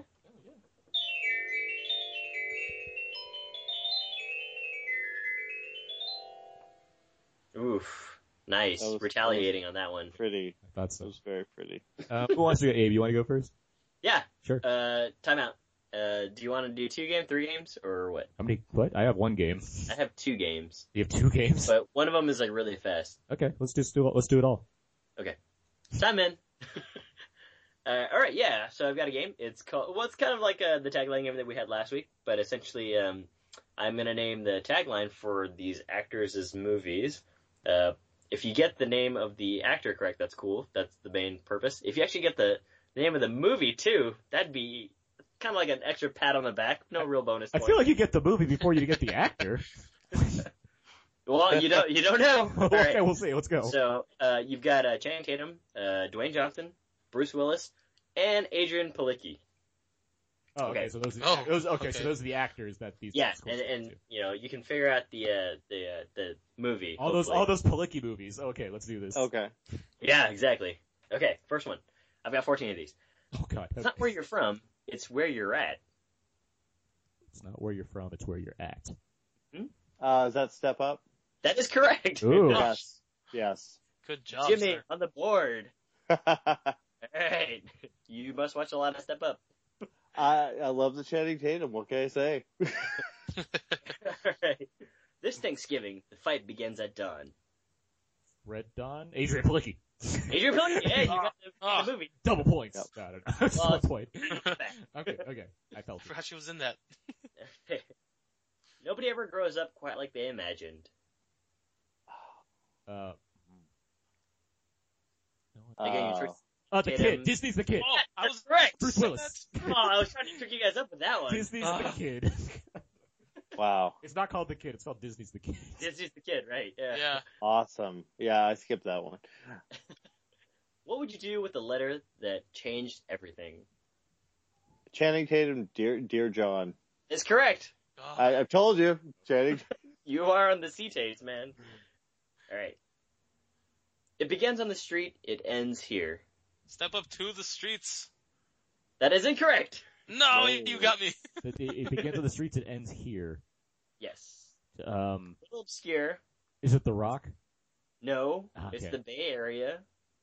Oof. Nice. That was- Retaliating on that one. Pretty. I thought It so. was very pretty. Um, who wants to go? Abe, you want to go first? Yeah. Sure. Uh, timeout. Uh, do you want to do two games, three games, or what? How many? What? I have one game. I have two games, You have two games. but one of them is like really fast. Okay, let's just do it. Let's do it all. Okay. Time in. uh, all right, yeah. So I've got a game. It's called. Well, it's kind of like uh, the tagline game that we had last week, but essentially, um, I'm gonna name the tagline for these actors' movies. Uh, if you get the name of the actor correct, that's cool. That's the main purpose. If you actually get the name of the movie too, that'd be kind of like an extra pat on the back. No real bonus. I point. feel like you get the movie before you get the actor. Well, you don't. You don't know. All Okay, right. we'll see. Let's go. So uh, you've got uh, Channing Tatum, uh, Dwayne Johnson, Bruce Willis, and Adrian Palicki. Oh, okay. okay. So those, are, Oh, those okay, okay. So those are the actors that these. Yeah, schools and, go and to. you know you can figure out the uh, the uh, the movie. all those hopefully. all those Palicki movies. Okay, let's do this. Okay. Yeah, exactly. Okay, first one. I've got fourteen of these. Oh god. It's not where you're from. It's where you're at. It's not where you're from. It's where you're at. Uh, is that Step Up? That is correct. Ooh. Yes. Yes. Good job, Jimmy sir. on the board. All right, you must watch a lot of Step Up. I I love the Channing Tatum. What can I say? All right. This Thanksgiving, the fight begins at dawn. Red Dawn. Adrian Palicki. Adrian Palicki. Yeah, you got the, Oh. the movie. Double points. Yep. No, I don't know. Just Well, one point. Back. Okay. Okay. I felt I it. forgot she was in that. Nobody ever grows up quite like they imagined. Uh, Again, you Uh, trick- uh, the Tatum. kid. Disney's the kid. Oh, I was correct. Bruce Willis. Oh, I was trying to trick you guys up with that one. Disney's Uh. the kid. Wow. It's not called the kid. It's called Disney's the kid. Disney's the kid, right? Yeah. Yeah. Awesome. Yeah, I skipped that one. What would you do with a letter that changed everything? Channing Tatum, Dear Dear John. It's correct. Oh, I, I've told you, Channing. You are on the C-tapes, man. All right. It begins on the street. It ends here. Step up to the streets. That is incorrect. No, No. you you got me. It, it, it begins on the streets. It ends here. Yes. Um, A little obscure. is it The Rock? No, Ah, it's okay. the Bay Area.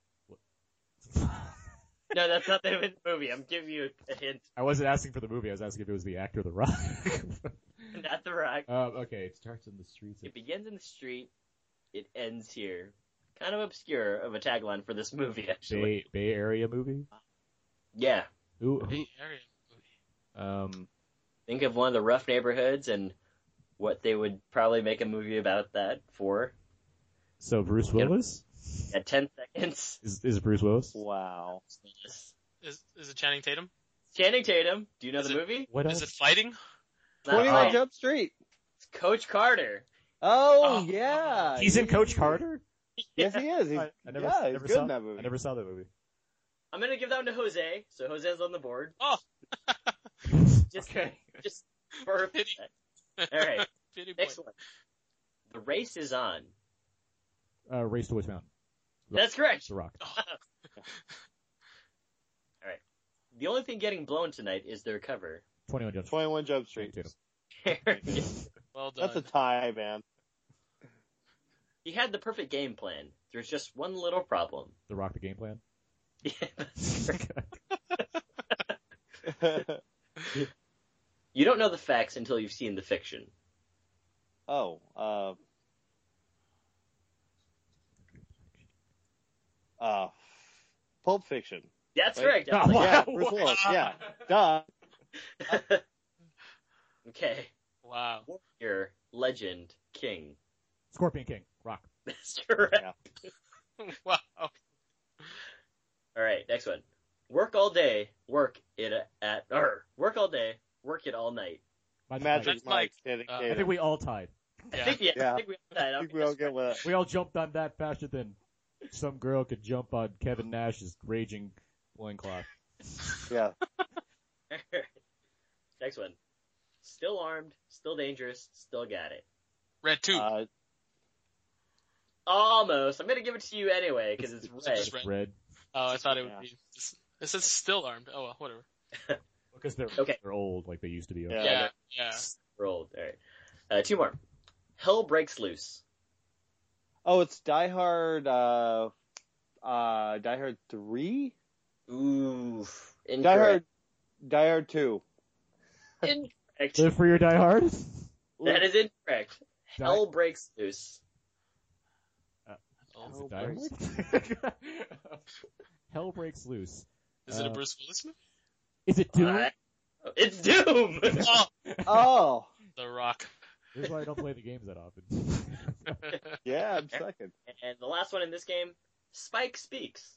No, that's not the name of the movie. I'm giving you a, a hint. I wasn't asking for the movie. I was asking if it was the actor The Rock. Not The Rock. um, okay, it starts in the streets. It begins in the street. It ends here. Kind of obscure of a tagline for this movie, actually. Bay Bay Area movie. Yeah. Who? who Bay Area movie. um, Think of one of the rough neighborhoods and what they would probably make a movie about that for. So Bruce Willis? At ten seconds. Is, is it Bruce Willis? Wow. Is is it Channing Tatum? Channing Tatum. Do you know Is the it- movie? What Is else? it fighting? Not twenty-one right. Jump Street. It's Coach Carter. Oh, Oh. yeah. He's in Coach Carter? Yes, he is. He's, I, I never, yeah, he's never good saw, in that movie. I never saw that movie. I'm gonna give that one to Jose. So Jose's on the board. Oh, Just, Okay. just for Pity. All right. pity boy. Next one. The race is on. Uh, Race to Witch Mountain. That's correct. The Rock. All right. The only thing getting blown tonight is their cover. twenty-one Jump Street. twenty-one Jump Street. Tatum. Well done. That's a tie, man. He had the perfect game plan. There's just one little problem. The Rock, the game plan. Yeah, that's correct. You don't know the facts until you've seen the fiction. oh, uh, uh, Pulp Fiction. That's Right? correct. Oh, Alex. wow. Yeah, Bruce Willis. Yeah, duh. Okay. Wow. Warrior, legend, king. Scorpion King. Rock. That's correct. Wow. All right, next one. Work all day, work it at, or work all day, work it all night. Magic Magic Mike. That's Mike. Mike. Channing Uh, I Tatum. think we all tied. I Yeah. think, yeah, Yeah. I think we all died. I think we all get with it. We all jumped on that faster than some girl could jump on Kevin Nash's raging loincloth. Yeah. Next one. Still armed, still dangerous, still got it. Red two. Uh, Almost. I'm gonna give it to you anyway because it's It's red. just red. Red. Oh, I thought it would Yeah. be. It says still armed. Oh well, whatever. Because they're, Okay. they're old like they used to be. Yeah. Yeah, yeah. Rolled. All right. Uh, two more. Hell breaks loose. oh, it's Die Hard. Uh, uh, Die Hard three. Ooh. Die Incorrect. Hard. Die Hard two. Incorrect. Live for your Die Hard? That is incorrect. Die- Hell breaks loose. Oh. Is it Die Hard? Hell breaks loose. Is it a Uh, Bruce Willis movie? Is it Doom? Uh, it's Doom. Oh, Oh, The Rock. This is why I don't play the games that often. yeah, I'm second. And the last one in this game, Spike speaks.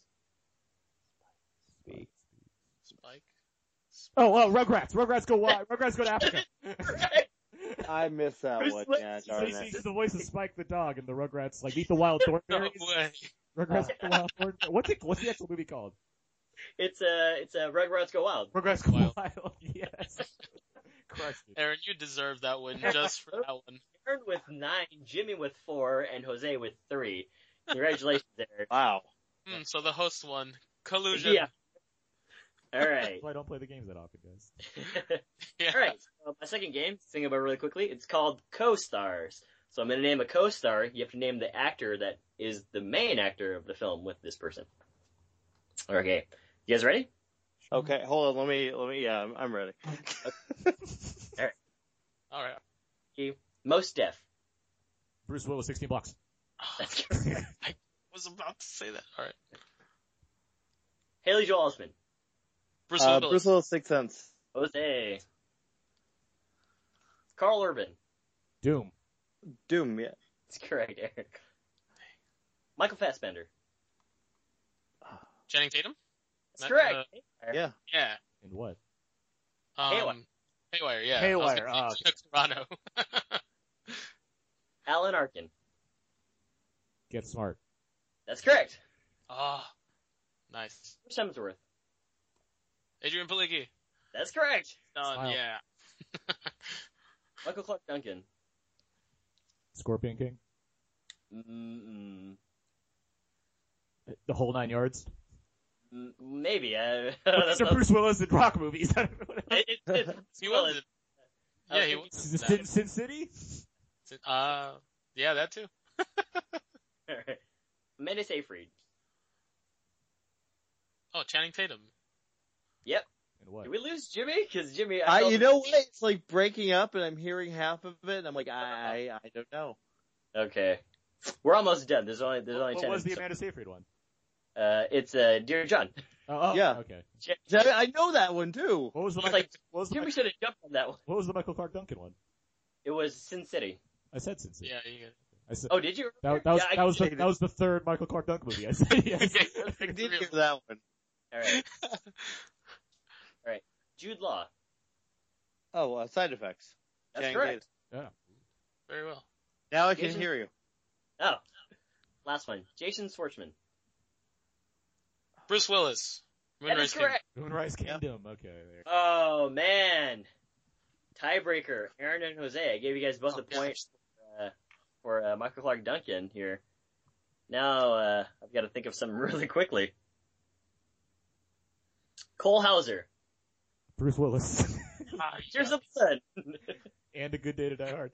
Spike. Oh, oh, Rugrats. Rugrats go wild. Rugrats go to Africa. I missed that Bruce one. Willis. Yeah, So darn he's, it. he's the voice of Spike the dog, and the Rugrats like eat the wild No thornberries. way. Rugrats eat the wild thornberries. What's it? What's the actual movie called? It's a it's a Rugrats Go Wild. Rugrats go Wild. wild. Yes. Crushed it. Aaron, you deserve that win just for that one. Aaron with nine, Jimmy with four, and Jose with three. Congratulations, Aaron. Wow. Hmm, so the host won. Collusion. Yeah. All right. That's why I don't play the games that often, guys. Yeah. All right. So my second game, think about it really quickly. It's called Co-Stars. So I'm going to name a co-star. You have to name the actor that is the main actor of the film with this person. Okay. You guys ready? Okay, hold on. Let me. Let me. Yeah, I'm, I'm ready. All right. Okay. Most deaf. Bruce Willis, sixteen blocks. That's correct. I was about to say that. All right. Haley Joel Osment. Bruce Uh, Willis. Bruce Willis, Sixth Sense. Jose. Carl Urban. Doom. Doom. Yeah. That's correct, Eric. Michael Fassbender. Channing Tatum. That's That- correct. uh, Yeah. yeah. And what? Um, Haywire. Haywire. Yeah. Haywire, I was ah, gonna say Toronto. Alan Arkin. Get smart. That's correct. Oh, nice. Chris Hemsworth. Adrian Palicki. That's correct. Done. Smile. Yeah. Michael Clark Duncan. Scorpion King. Mm-mm. The whole nine yards. M- Maybe. Uh, These are Bruce Willis and Rock movies. it, it, it, He well, was. it- Yeah, I he think- was. Sin, Sin City? Uh, yeah, that too. Amanda Seyfried. Oh, Channing Tatum. Yep. And what? Did we lose Jimmy? Because Jimmy, I I, felt- you know what? It's like breaking up, and I'm hearing half of it, and I'm like, I, I don't know. Okay, we're almost done. There's only there's only What ten. was the so- Amanda Seyfried one? Uh, it's uh, Dear John. Oh, oh Yeah. Okay. I know that one too. What was the He's Michael, like, what was the Jimmy Michael, should have jumped on that one. what was the Michael Clark Duncan one? It was Sin City. I said Sin City. Yeah, you get it. I said, Oh, did you? that, that was, Yeah, I that was the, can- that was the third Michael Clark Duncan movie. I said yes. I did hear that one. All right. All right. Jude Law. Oh, uh, Side Effects. That's Channing correct. Yeah. Very well. Tatum. Now I can Jason- hear you. Oh. Last one. Jason Schwartzman. Bruce Willis. That Moonrise is Kingdom. correct. Moonrise Kingdom. Okay. There. Oh, man. Tiebreaker. Aaron and Jose. I gave you guys both Oh, a point uh, for uh, Michael Clark Duncan here. Now, uh, I've got to think of something really quickly. Cole Hauser. Bruce Willis. Ah, Here's yeah. the sun. and A Good Day to Die Hard.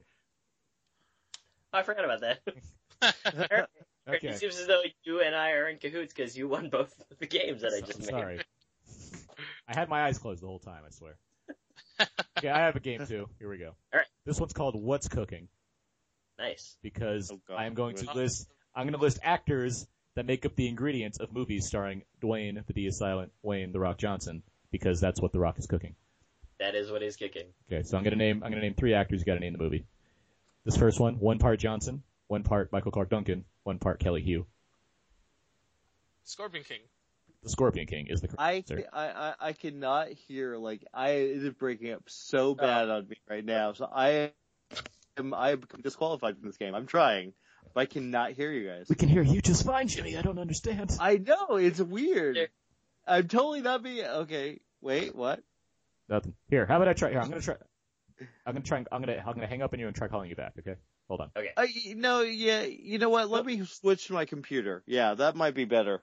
I forgot about that. Aaron, Okay. It seems as though you and I are in cahoots because you won both of the games that I just I'm made. sorry. I had my eyes closed the whole time, I swear. Okay, I have a game too. Here we go. All right. This one's called What's Cooking Nice. because Oh, God. I am going to Good. list I'm going to list actors that make up the ingredients of movies starring Dwayne, the D is silent, Wayne, The Rock Johnson, because that's what The Rock is cooking. That is what is kicking. Okay, so I'm going to name I'm going to name three actors. You got to name the movie. This first one, one part Johnson, one part Michael Clark Duncan, one part Kelly Hugh. Scorpion King. The Scorpion King is the correct I, answer. I, I, I cannot hear, like, I, it is breaking up so bad on me right now. So I am, I am disqualified from this game. I'm trying, but I cannot hear you guys. We can hear you just fine, Jimmy. I don't understand. I know, it's weird. There. I'm totally not being, okay, wait, what? Nothing. Here, how about I try? Here, I'm gonna try. I'm gonna try. I'm gonna. I'm gonna hang up on you and try calling you back. Okay. Hold on. Okay. Uh, no, yeah, you know what? Let me switch to my computer. Yeah, that might be better.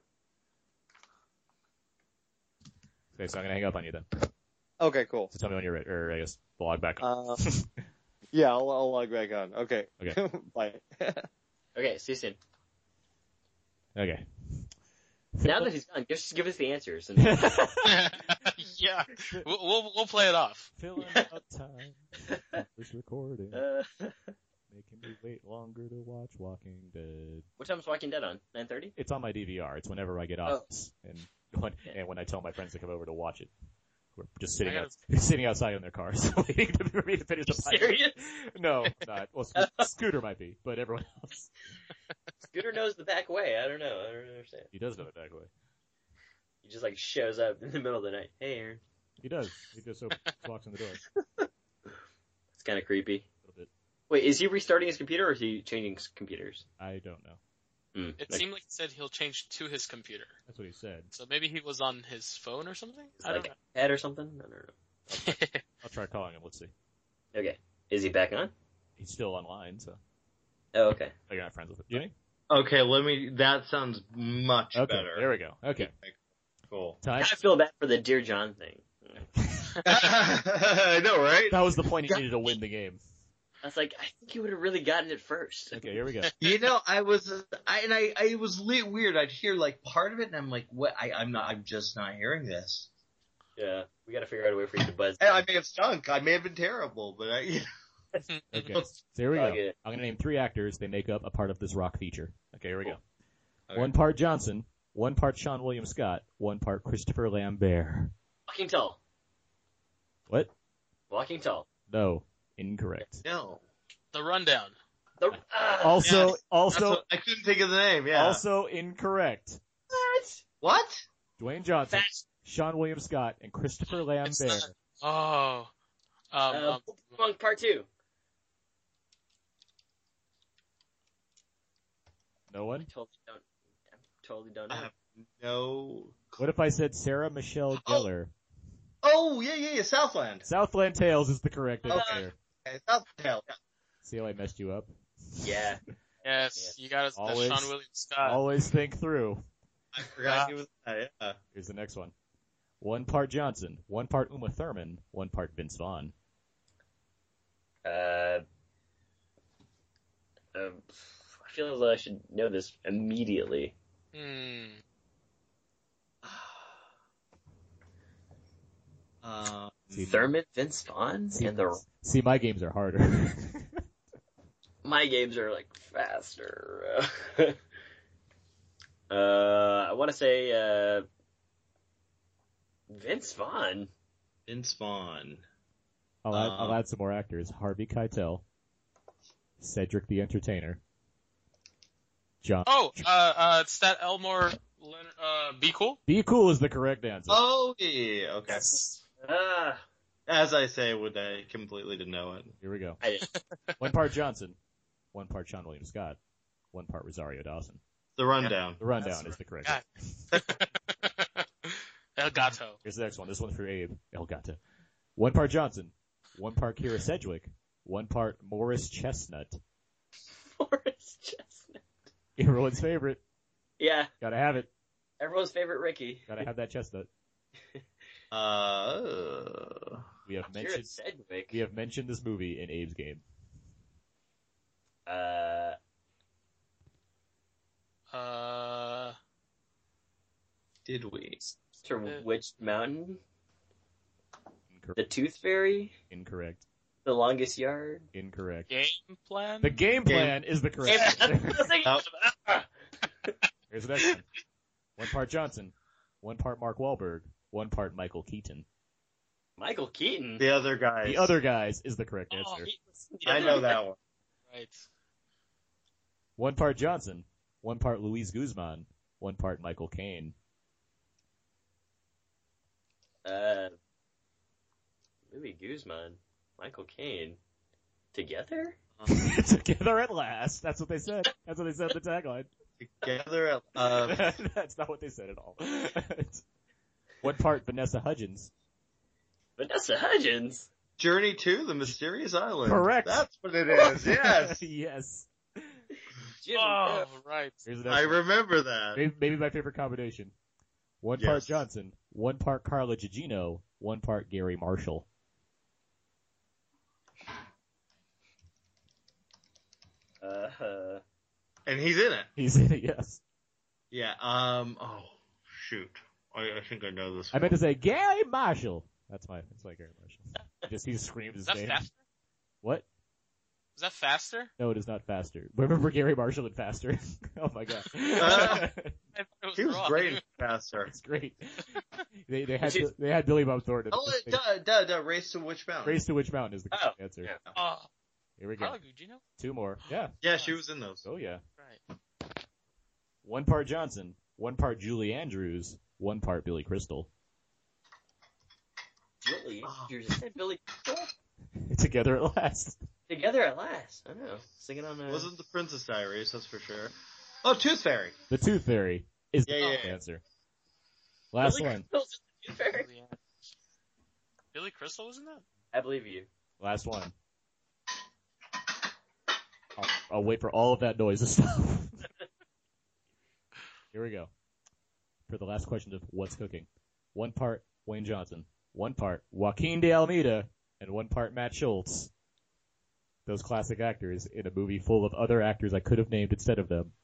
Okay, so I'm gonna hang up on you then. Okay, cool. So tell me when you're ready, or I guess log back on. Uh, yeah, I'll, I'll log back on. Okay. Okay. Bye. Okay, see you soon. Okay. Now that he's gone, just give us the answers. And Yeah. We'll, we'll we'll play it off. Filling out time. This recording. uh, Making me wait longer to watch Walking Dead. what time's Walking Dead on? nine thirty? It's on my D V R. It's whenever I get off, and when, and when I tell my friends to come over to watch it. We're just sitting I out, sitting outside in their cars, waiting for me to finish the pilot. Serious? No, not. Well, Sco- Scooter might be, but everyone else. Scooter knows the back way. I don't know. I don't understand. He does know it that way. He just like shows up in the middle of the night. Hey, Aaron. He does. He just so walks in the door. It's kind of creepy. A little bit. Wait, is he restarting his computer or is he changing s- computers? I don't know. Hmm. It like, seemed like he said he'll change to his computer. That's what he said. So maybe he was on his phone or something? I like don't a head or something? I don't know. know. I'll try calling him. Let's see. Okay. Is he back on? He's still online, so Oh, okay. I got friends with him. Jimmy? Okay, let me. That sounds much Okay, better. there we go. Okay. Cool. I Time. kind of feel bad for the Dear John thing. I know, right? That was the point he needed to win the game. I was like, I think he would have really gotten it first. Okay, here we go. You know, I was, I, and I, I was li- weird. I'd hear like part of it, and I'm like, what? I, I'm not. I'm just not hearing this. Yeah, we got to figure out a way for you to buzz. And I may have stunk. I may have been terrible, but I. You know. Okay, so here we I'll go. get it. I'm going to name three actors. They make up a part of this rock feature. Okay, here we go. Okay. One part Johnson, one part Sean William Scott, one part Christopher Lambert. Walking Tall. What? Walking Tall. No, incorrect. No. The Rundown. The, ah, Also, Yes. also, That's what- I couldn't think of the name. Yeah. also incorrect. what? What? Dwayne Johnson, Fast. Sean William Scott, and Christopher It's Lambert. not- Oh. Um, Uh, um, Punk Part Two. No one? Totally don't. I totally don't know. I have no. What if I said Sarah Michelle Oh. Gellar? Oh yeah, yeah, yeah. Southland. Southland Tales is the correct answer. Okay. Okay, Southland. See how I messed you up? Yeah. yes, you got it. That's Always- Sean William Scott. Always think through. I forgot he was. Uh, yeah. Here's the next one. One part Johnson, one part Uma Thurman, one part Vince Vaughn. Uh, um, I feel as though I should know this immediately. Hmm. Um, Thurman, Vince Vaughn, See, and the see, my games are harder. my games are like faster. Uh, I want to say uh, Vince Vaughn. Vince Vaughn. I'll add, Uh, I'll add some more actors. Harvey Keitel, Cedric the Entertainer, John. Oh, uh, uh, it's that Elmore, Leonard, uh, Be Cool? Be Cool is the correct answer. Oh, yeah, yeah, yeah, okay. Ah, As I say, would I completely didn't know it. Here we go. I did. One part Johnson, one part Sean William Scott, one part Rosario Dawson. The Rundown. The Rundown is the correct God. answer. El Gato. Here's the next one. This one's for Abe. El Gato. One part Johnson, one part Kira Sedgwick, one part Morris Chestnut. Morris Chestnut. Everyone's favorite. Yeah, Gotta have it. everyone's favorite Ricky. Gotta have that chestnut. Uh, We have Kira mentioned Sedgwick. we have mentioned this movie in Abe's game. Uh, Uh, did we? Mister Witch Mountain. Incorrect. The Tooth Fairy. Incorrect. The Longest Yard. Incorrect. game plan? The game plan is the correct Game- answer. Ah. Here's the next one. One part Johnson, one part Mark Wahlberg, one part Michael Keaton. Michael Keaton. The other guys. The other guys is the correct Oh, answer. He was the I other know guy. that one. Right. One part Johnson, one part Luis Guzman, one part Michael Caine. Uh, Louis Guzman, Michael Caine, together? Together at last. That's what they said. That's what they said in the tagline. Together. Uh, That's not what they said at all. One part Vanessa Hudgens. Vanessa Hudgens. Journey to the Mysterious Island. Correct. That's what it is. Yes. Yes. Jim Oh, Carrey. right. Here's the next I one. remember that. Maybe, maybe my favorite combination. One part Yes. Johnson, one part Carla Gugino, one part Gary Marshall. Uh, And he's in it. He's in it, yes. Yeah. Um. Oh, shoot. I, I think I know this I one. meant to say Gary Marshall. That's my, that's my Gary Marshall. Just he screams his Is that name. faster? What? Is that faster? No, it is not Faster. Remember Gary Marshall in Faster? Oh my god. Uh, I thought it was He was wrong. great in Faster. It's great. They they had they had Billy Bob Thornton. Oh, it, duh, duh, duh, Race to Witch Mountain. Race to Witch Mountain is the Oh, correct answer. yeah. Oh, Here we go. Carla Gugino? Two more. Yeah. Yeah, she was in those. Oh yeah. Right. One part Johnson, one part Julie Andrews, one part Billy Crystal. Billy. Oh. You just said Billy Crystal? Together at last. Together at last. I don't know. Singing on a... Wasn't the Princess Diaries, that's for sure. Oh, Tooth Fairy. The Tooth Fairy is Yeah, the yeah, correct yeah. answer. Last Billy one. Crystal's in the Tooth Fairy? Billy Crystal was in that? I believe you. Last one. I'll, I'll wait for all of that noise to stop. Here we go. For the last question of what's cooking. One part Wayne Johnson, one part Joaquin de Almeida, and one part Matt Schultz. Those classic actors in a movie full of other actors I could have named instead of them.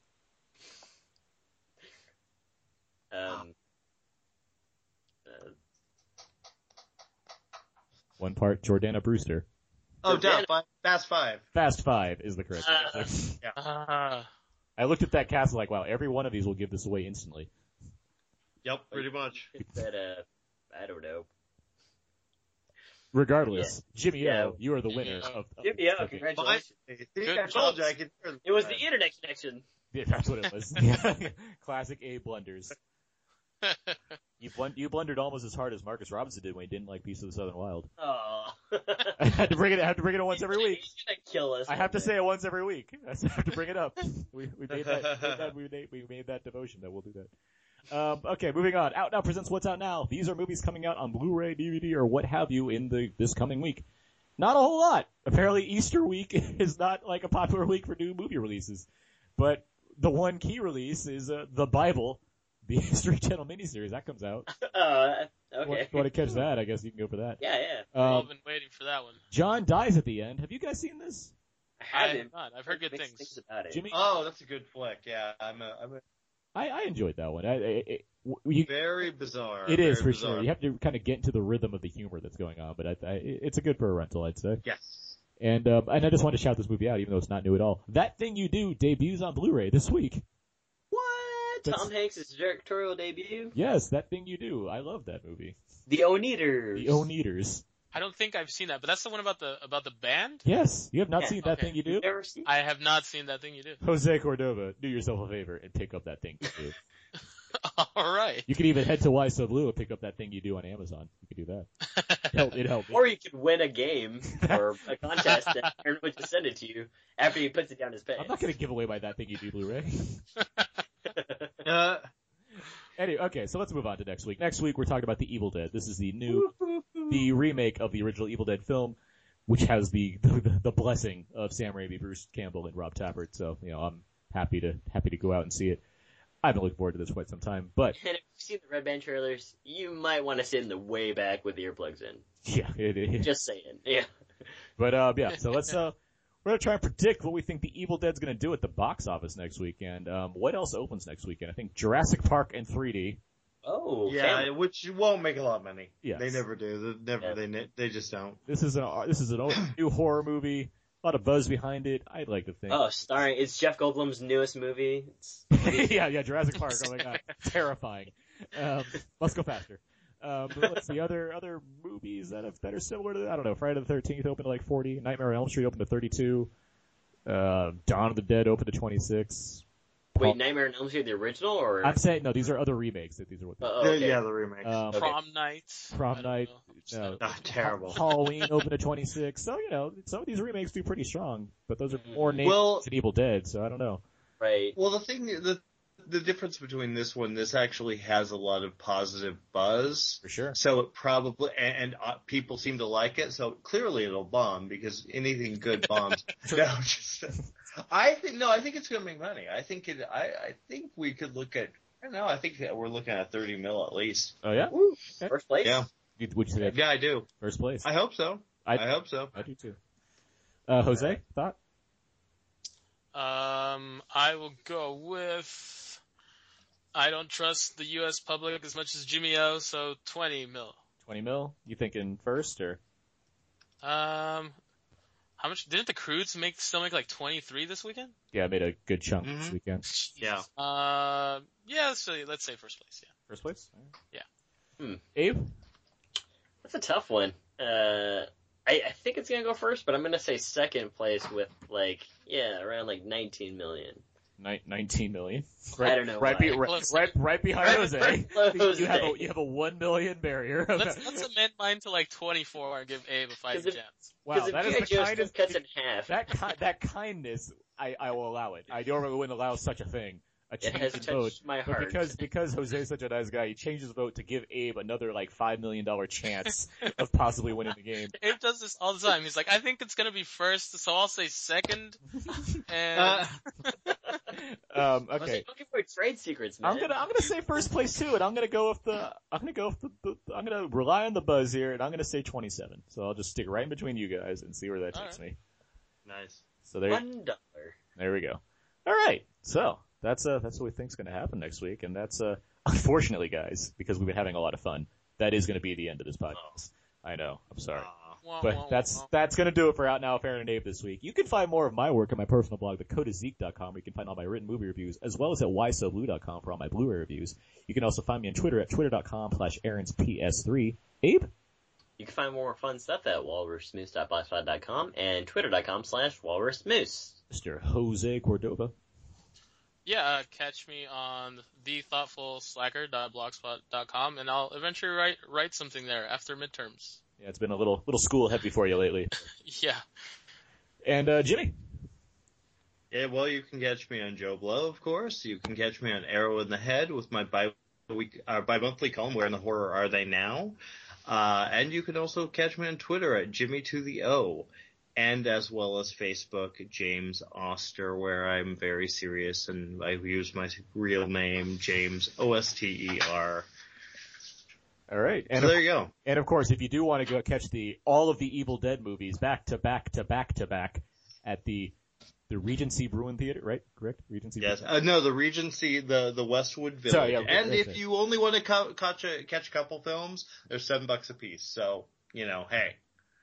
Um, uh, One part Jordana Brewster. Oh, duh, fi- Fast Five. Fast Five is the correct Uh, answer. Ah. I looked at that cast like, wow, every one of these will give this away instantly. Yep, pretty much. it's that, uh, I don't know. Regardless, Jimmy Yeah. O, you are the Jimmy winner O. of, of Jimmy O, cooking. congratulations. See, Good I told you choice. I could hear It was the internet connection. Yeah, that's what it was. Classic A blunders. You blun- you blundered almost as hard as Marcus Robinson did when he didn't like Beast of the Southern Wild. Oh. I had to bring it. I have to bring it once every week. He's gonna kill us. I have to one say day. it once every week. I have to bring it up. We, we made that. Made that we, made, we made that devotion that we'll do that. Um, okay, moving on. Out Now presents What's Out Now. These are movies coming out on Blu-ray, D V D, or what have you in the this coming week. Not a whole lot. Apparently, Easter week is not like a popular week for new movie releases, but the one key release is uh, The Bible, the History Channel miniseries that comes out. Oh, okay. Want, want to catch that? I guess you can go for that. Yeah, yeah. I've Um, been waiting for that one. John dies at the end. Have you guys seen this? I I haven't. have not. I've heard good Mixed things. about it. Jimmy, Oh, that's a good flick. Yeah, I'm a, I'm a I, I enjoyed that one. I, I, it, you, very bizarre. it is very for bizarre. sure. You have to kind of get into the rhythm of the humor that's going on, but I, I, it's a good for a rental, I'd say. Yes. And um, and I just wanted to shout this movie out, even though it's not new at all. That Thing You Do debuts on Blu-ray this week. What? Tom Hanks' directorial debut. Yes, That Thing You Do. I love that movie. The Oneaters. The Oneaters. I don't think I've seen that, but that's the one about the about the band? Yes. You have not Yeah, seen That okay. Thing You Do? You've never seen? I have not seen That Thing You Do. Jose Cordova, do yourself a favor and pick up That Thing You Do. All right. You can even head to Why So Blue and pick up That Thing You Do on Amazon. You can do that. It helped. It helped. Or you could win a game or a contest and Aaron would just send it to you after he puts it down his pants. I'm not going to give away my That Thing You Do Blu-ray. Uh, Anyway, okay, so let's move on to next week. Next week we're talking about The Evil Dead. This is the new, the remake of the original Evil Dead film, which has the the, the blessing of Sam Raimi, Bruce Campbell, and Rob Tappert. So, you know, I'm happy to happy to go out and see it. I've been looking forward to this quite some time, but And if you've seen the Red Band trailers, you might want to sit in the way back with earplugs in. yeah, it is. Just saying. Yeah. But uh, yeah, so let's uh, we're gonna try and predict what we think the Evil Dead's gonna do at the box office next weekend. Um, what else opens next weekend? I think Jurassic Park in three D. Oh, yeah, family. which won't make a lot of money. Yes. They never do. They never. Yeah. They ne- they just don't. This is an this is an new horror movie. A lot of buzz behind it. I'd like to think. Oh, starring, it's Jeff Goldblum's newest movie. It's, yeah, yeah, Jurassic Park. Oh my god, terrifying. Um, let's go faster. Um, but let's see other other movies that have that are similar to that. I don't know. Friday the thirteenth opened to like forty. Nightmare on Elm Street opened to thirty-two. Uh, Dawn of the Dead opened to twenty-six. wait, Nightmare on Elm Street, the original, or? I'm saying no. These are other remakes. These are what. Oh, okay. Yeah, the remake. Um, Prom Night. Prom I don't Night. know. No, Ah, terrible. Halloween opened to twenty-six. So you know, some of these remakes do pretty strong, but those are more named Well- than Evil Dead. So I don't know. Right. Well, the thing, the the difference between this one, this actually has a lot of positive buzz. For sure. So it probably, and, and uh, people seem to like it. So clearly it'll bomb because anything good bombs. no, just, I think no, I think it's gonna make money. I think it. I, I think we could look at. I don't know. I think that we're looking at thirty mil at least. Oh yeah. Woo. Okay. First place? Yeah. Would you say that Yeah, I do. first place? I hope so. I- I, hope so. I do too. Uh, Jose, thought? Um, I will go with. I don't trust the U S public as much as Jimmy O, so twenty mil. twenty mil? You thinking first or? Um, how much didn't the Croods make still make like twenty-three this weekend? Yeah, I made a good chunk this Mhm. weekend. Yeah. Uh, yeah, let's say, let's say first place. Yeah. First place? Yeah. Hmm. Abe? That's a tough one. Uh, I, I think it's gonna go first, but I'm gonna say second place with like, yeah, around like nineteen million. Ni- nineteen million. I don't know Right, why. be, right, Close. right, right behind Right Jose. below You have a Jose. you have a one million barrier. Let's let's amend mine to like twenty-four and give Abe a fighting 'Cause if- chance. Wow, Because that if is G I. the Joe kindest. cuts in half, That ki- that kindness, I, I will allow it. I normally wouldn't allow such a thing. A it change has in touched vote. my But heart. because because Jose is such a nice guy, he changed his vote to give Abe another like five million dollar chance of possibly winning the game. Abe does this all the time. He's like, I think it's gonna be first, so I'll say second. And Uh, Um, I was okay, like, looking for trade secrets, man. I'm gonna I'm gonna say first place too, and I'm gonna go with the I'm gonna go with the, the I'm gonna rely on the buzz here, and I'm gonna say twenty-seven. So I'll just stick right in between you guys and see where that All takes right. me. nice. So there, One dollar. there we go. All right, so that's uh that's what we think's gonna happen next week, and that's uh unfortunately, guys, because we've been having a lot of fun, that is gonna be the end of this podcast. I know, I'm sorry. Aw. Wah, wah, But that's wah. that's gonna do it for Out Now with Aaron and Abe this week. You can find more of my work at my personal blog, the code is zeke dot com, where you can find all my written movie reviews, as well as at why so blue dot com for all my Blu-ray reviews. You can also find me on Twitter at twitter dot com slash Aaron's P S three. Abe? You can find more fun stuff at walrus moose dot blogspot dot com and twitter dot com slash walrusmoose. Mister Jose Cordova. Yeah, uh, catch me on the thoughtful slacker dot blogspot dot com, and I'll eventually write write something there after midterms. Yeah, it's been a little little school heavy for you lately. Yeah. And uh, Jimmy? Yeah, well, you can catch me on Joe Blow, of course. You can catch me on Arrow in the Head with my bi week uh, bi-monthly column, Where in the Horror Are They Now? Uh, and you can also catch me on Twitter at Jimmy to the O, and as well as Facebook, James Oster, where I'm very serious and I use my real name, James O S T E R. All right. And So of, there you go. and of course, if you do want to go catch the all of the Evil Dead movies back to back to back to back at the the Regency Bruin Theater, right? Correct? Regency. Yes. Bruin? Uh, no, the Regency, the, the Westwood Village. Sorry, yeah, and that's if it. you only want to co- catch a, catch a couple films, they're seven bucks a piece. So, you know, hey.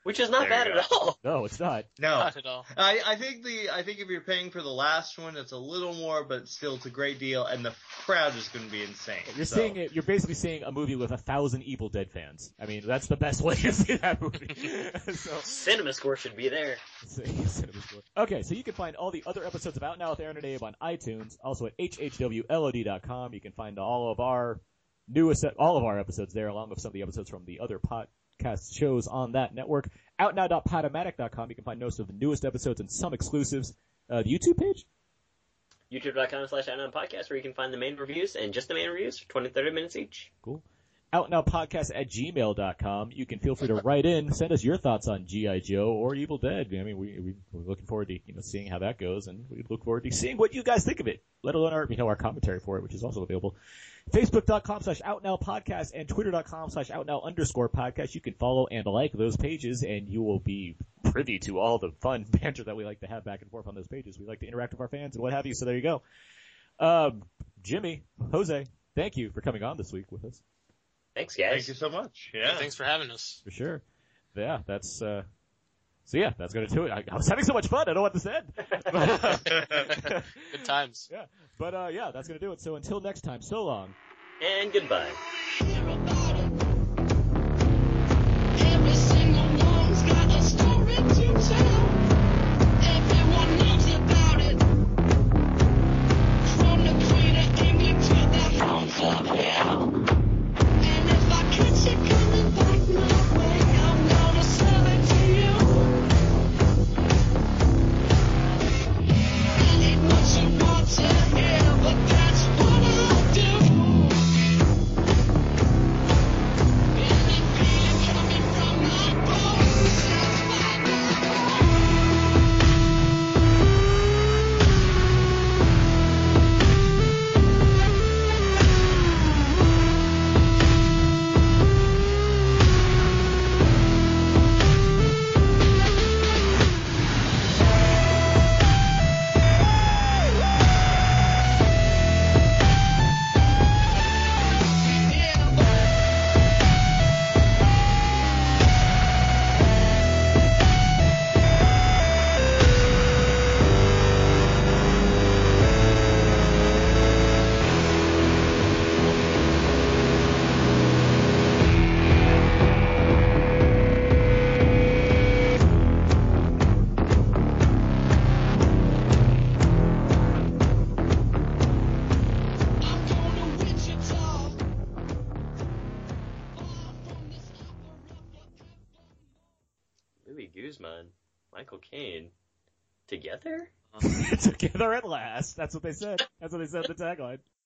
Which is not There bad you at all. No, it's not. No, Not at all. I, I think the I think if you're paying for the last one, it's a little more, but still it's a great deal, and the crowd is going to be insane. You're so. seeing it. You're basically seeing a movie with a thousand Evil Dead fans. I mean, that's the best way to see that movie. so, Cinema Score should be there. Okay, so you can find all the other episodes of Out Now with Aaron and Abe on iTunes, also at H H W L O D dot com. You can find all of our newest, all of our episodes there, along with some of the episodes from the other podcast shows on that network. out now dot podomatic dot com. You can find most of the newest episodes and some exclusives. Uh, the YouTube page? YouTube.com slash Outnow Podcast, where you can find the main reviews and just the main reviews for twenty, thirty minutes each. Cool. outnowpodcast at gmail dot com. You can feel free to write in, send us your thoughts on G I. Joe or Evil Dead. I mean, we, we, we're looking forward to, you know, seeing how that goes, and we look forward to seeing what you guys think of it, let alone our, you know, our commentary for it, which is also available. Facebook.com slash OutNowPodcast and Twitter.com slash OutNow underscore podcast. You can follow and like those pages, and you will be privy to all the fun banter that we like to have back and forth on those pages. We like to interact with our fans and what have you, so there you go. Um, Jimmy, Jose, thank you for coming on this week with us. Thanks, guys. Thank you so much. Yeah. Yeah, thanks for having us. For sure. Yeah, that's, uh, so yeah, that's gonna do it. I, I was having so much fun, I don't know what to say. Good times. Yeah. But, uh, yeah, that's gonna do it. So until next time, so long. And goodbye. Every single one's got a story to tell. Everyone knows about it. From the Queen of England to the Hounds of Hell. And if I catch you coming back my way, I'm gonna sell it to you. I ain't what you want to hear, but that's what I'll do. Guzman, Michael Caine, together? Together at last. That's what they said. That's what they said in the tagline.